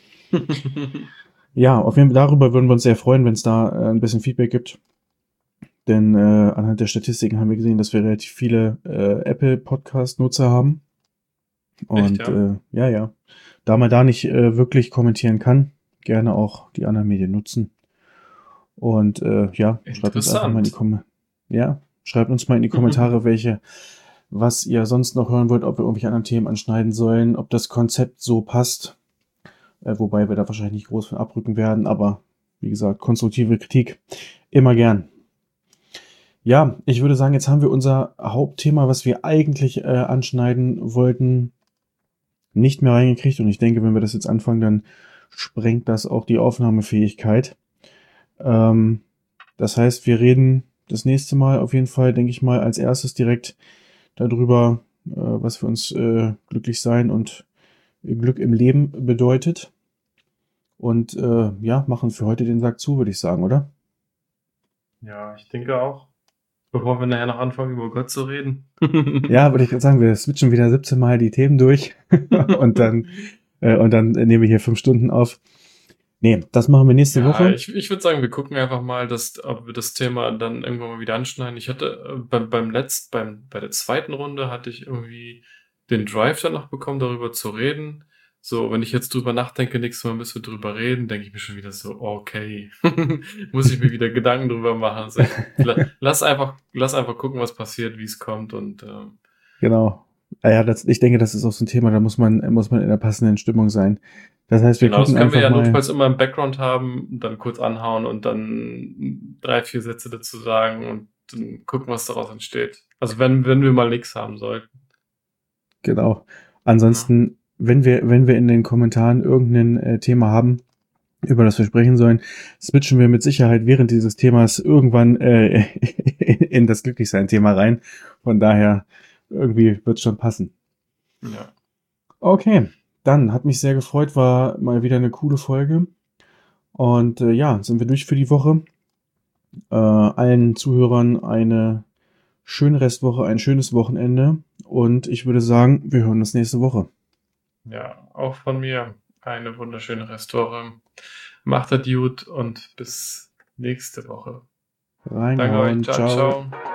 Ja, auf jeden Fall darüber würden wir uns sehr freuen, wenn es da ein bisschen Feedback gibt. Denn anhand der Statistiken haben wir gesehen, dass wir relativ viele Apple Podcast-Nutzer haben. Und Echt, ja? ja. Da man da nicht wirklich kommentieren kann, gerne auch die anderen Medien nutzen. Und ja, schreibt uns einfach mal in die schreibt uns mal in die Kommentare, was ihr sonst noch hören wollt, ob wir irgendwelche anderen Themen anschneiden sollen, ob das Konzept so passt. Wobei wir da wahrscheinlich nicht groß von abrücken werden, aber wie gesagt, konstruktive Kritik immer gern. Ja, ich würde sagen, jetzt haben wir unser Hauptthema, was wir eigentlich anschneiden wollten, nicht mehr reingekriegt. Und ich denke, wenn wir das jetzt anfangen, dann sprengt das auch die Aufnahmefähigkeit. Das heißt, wir reden das nächste Mal auf jeden Fall, denke ich mal, als erstes direkt darüber, was für uns glücklich sein und Glück im Leben bedeutet. Und ja, machen für heute den Sack zu, würde ich sagen, oder? Ja, ich denke auch. Bevor wir nachher noch anfangen, über Gott zu reden. Ja, würde ich gerade sagen, wir switchen wieder 17 Mal die Themen durch und dann nehmen wir hier 5 Stunden auf. Nee, das machen wir nächste Ja, Woche. ich würde sagen, wir gucken einfach mal, ob wir das Thema dann irgendwann mal wieder anschneiden. Ich hatte bei der zweiten Runde hatte ich irgendwie den Drive danach bekommen, darüber zu reden. So, wenn ich jetzt drüber nachdenke, nächstes Mal müssen wir drüber reden, denke ich mir schon wieder so, okay, muss ich mir wieder Gedanken drüber machen. Also lass einfach gucken, was passiert, wie es kommt und Genau. Ja, ich denke, das ist auch so ein Thema, da muss man in der passenden Stimmung sein. Das heißt, wir genau, das gucken können wir einfach ja mal. notfalls immer im Background haben, dann kurz anhauen und dann 3, 4 Sätze dazu sagen und dann gucken, was daraus entsteht. Also wenn wir mal nichts haben sollten. Genau. Ja. Ansonsten, wenn wir in den Kommentaren irgendein Thema haben, über das wir sprechen sollen, switchen wir mit Sicherheit während dieses Themas irgendwann in das Glücklichsein-Thema rein. Von daher, irgendwie wird es schon passen. Ja. Okay, dann hat mich sehr gefreut, war mal wieder eine coole Folge. Und ja, sind wir durch für die Woche. Allen Zuhörern eine schöne Restwoche, ein schönes Wochenende. Und ich würde sagen, wir hören uns nächste Woche. Ja, auch von mir eine wunderschöne Restwoche. Macht das gut und bis nächste Woche. Danke euch. Reingehauen, Ciao, ciao. ciao.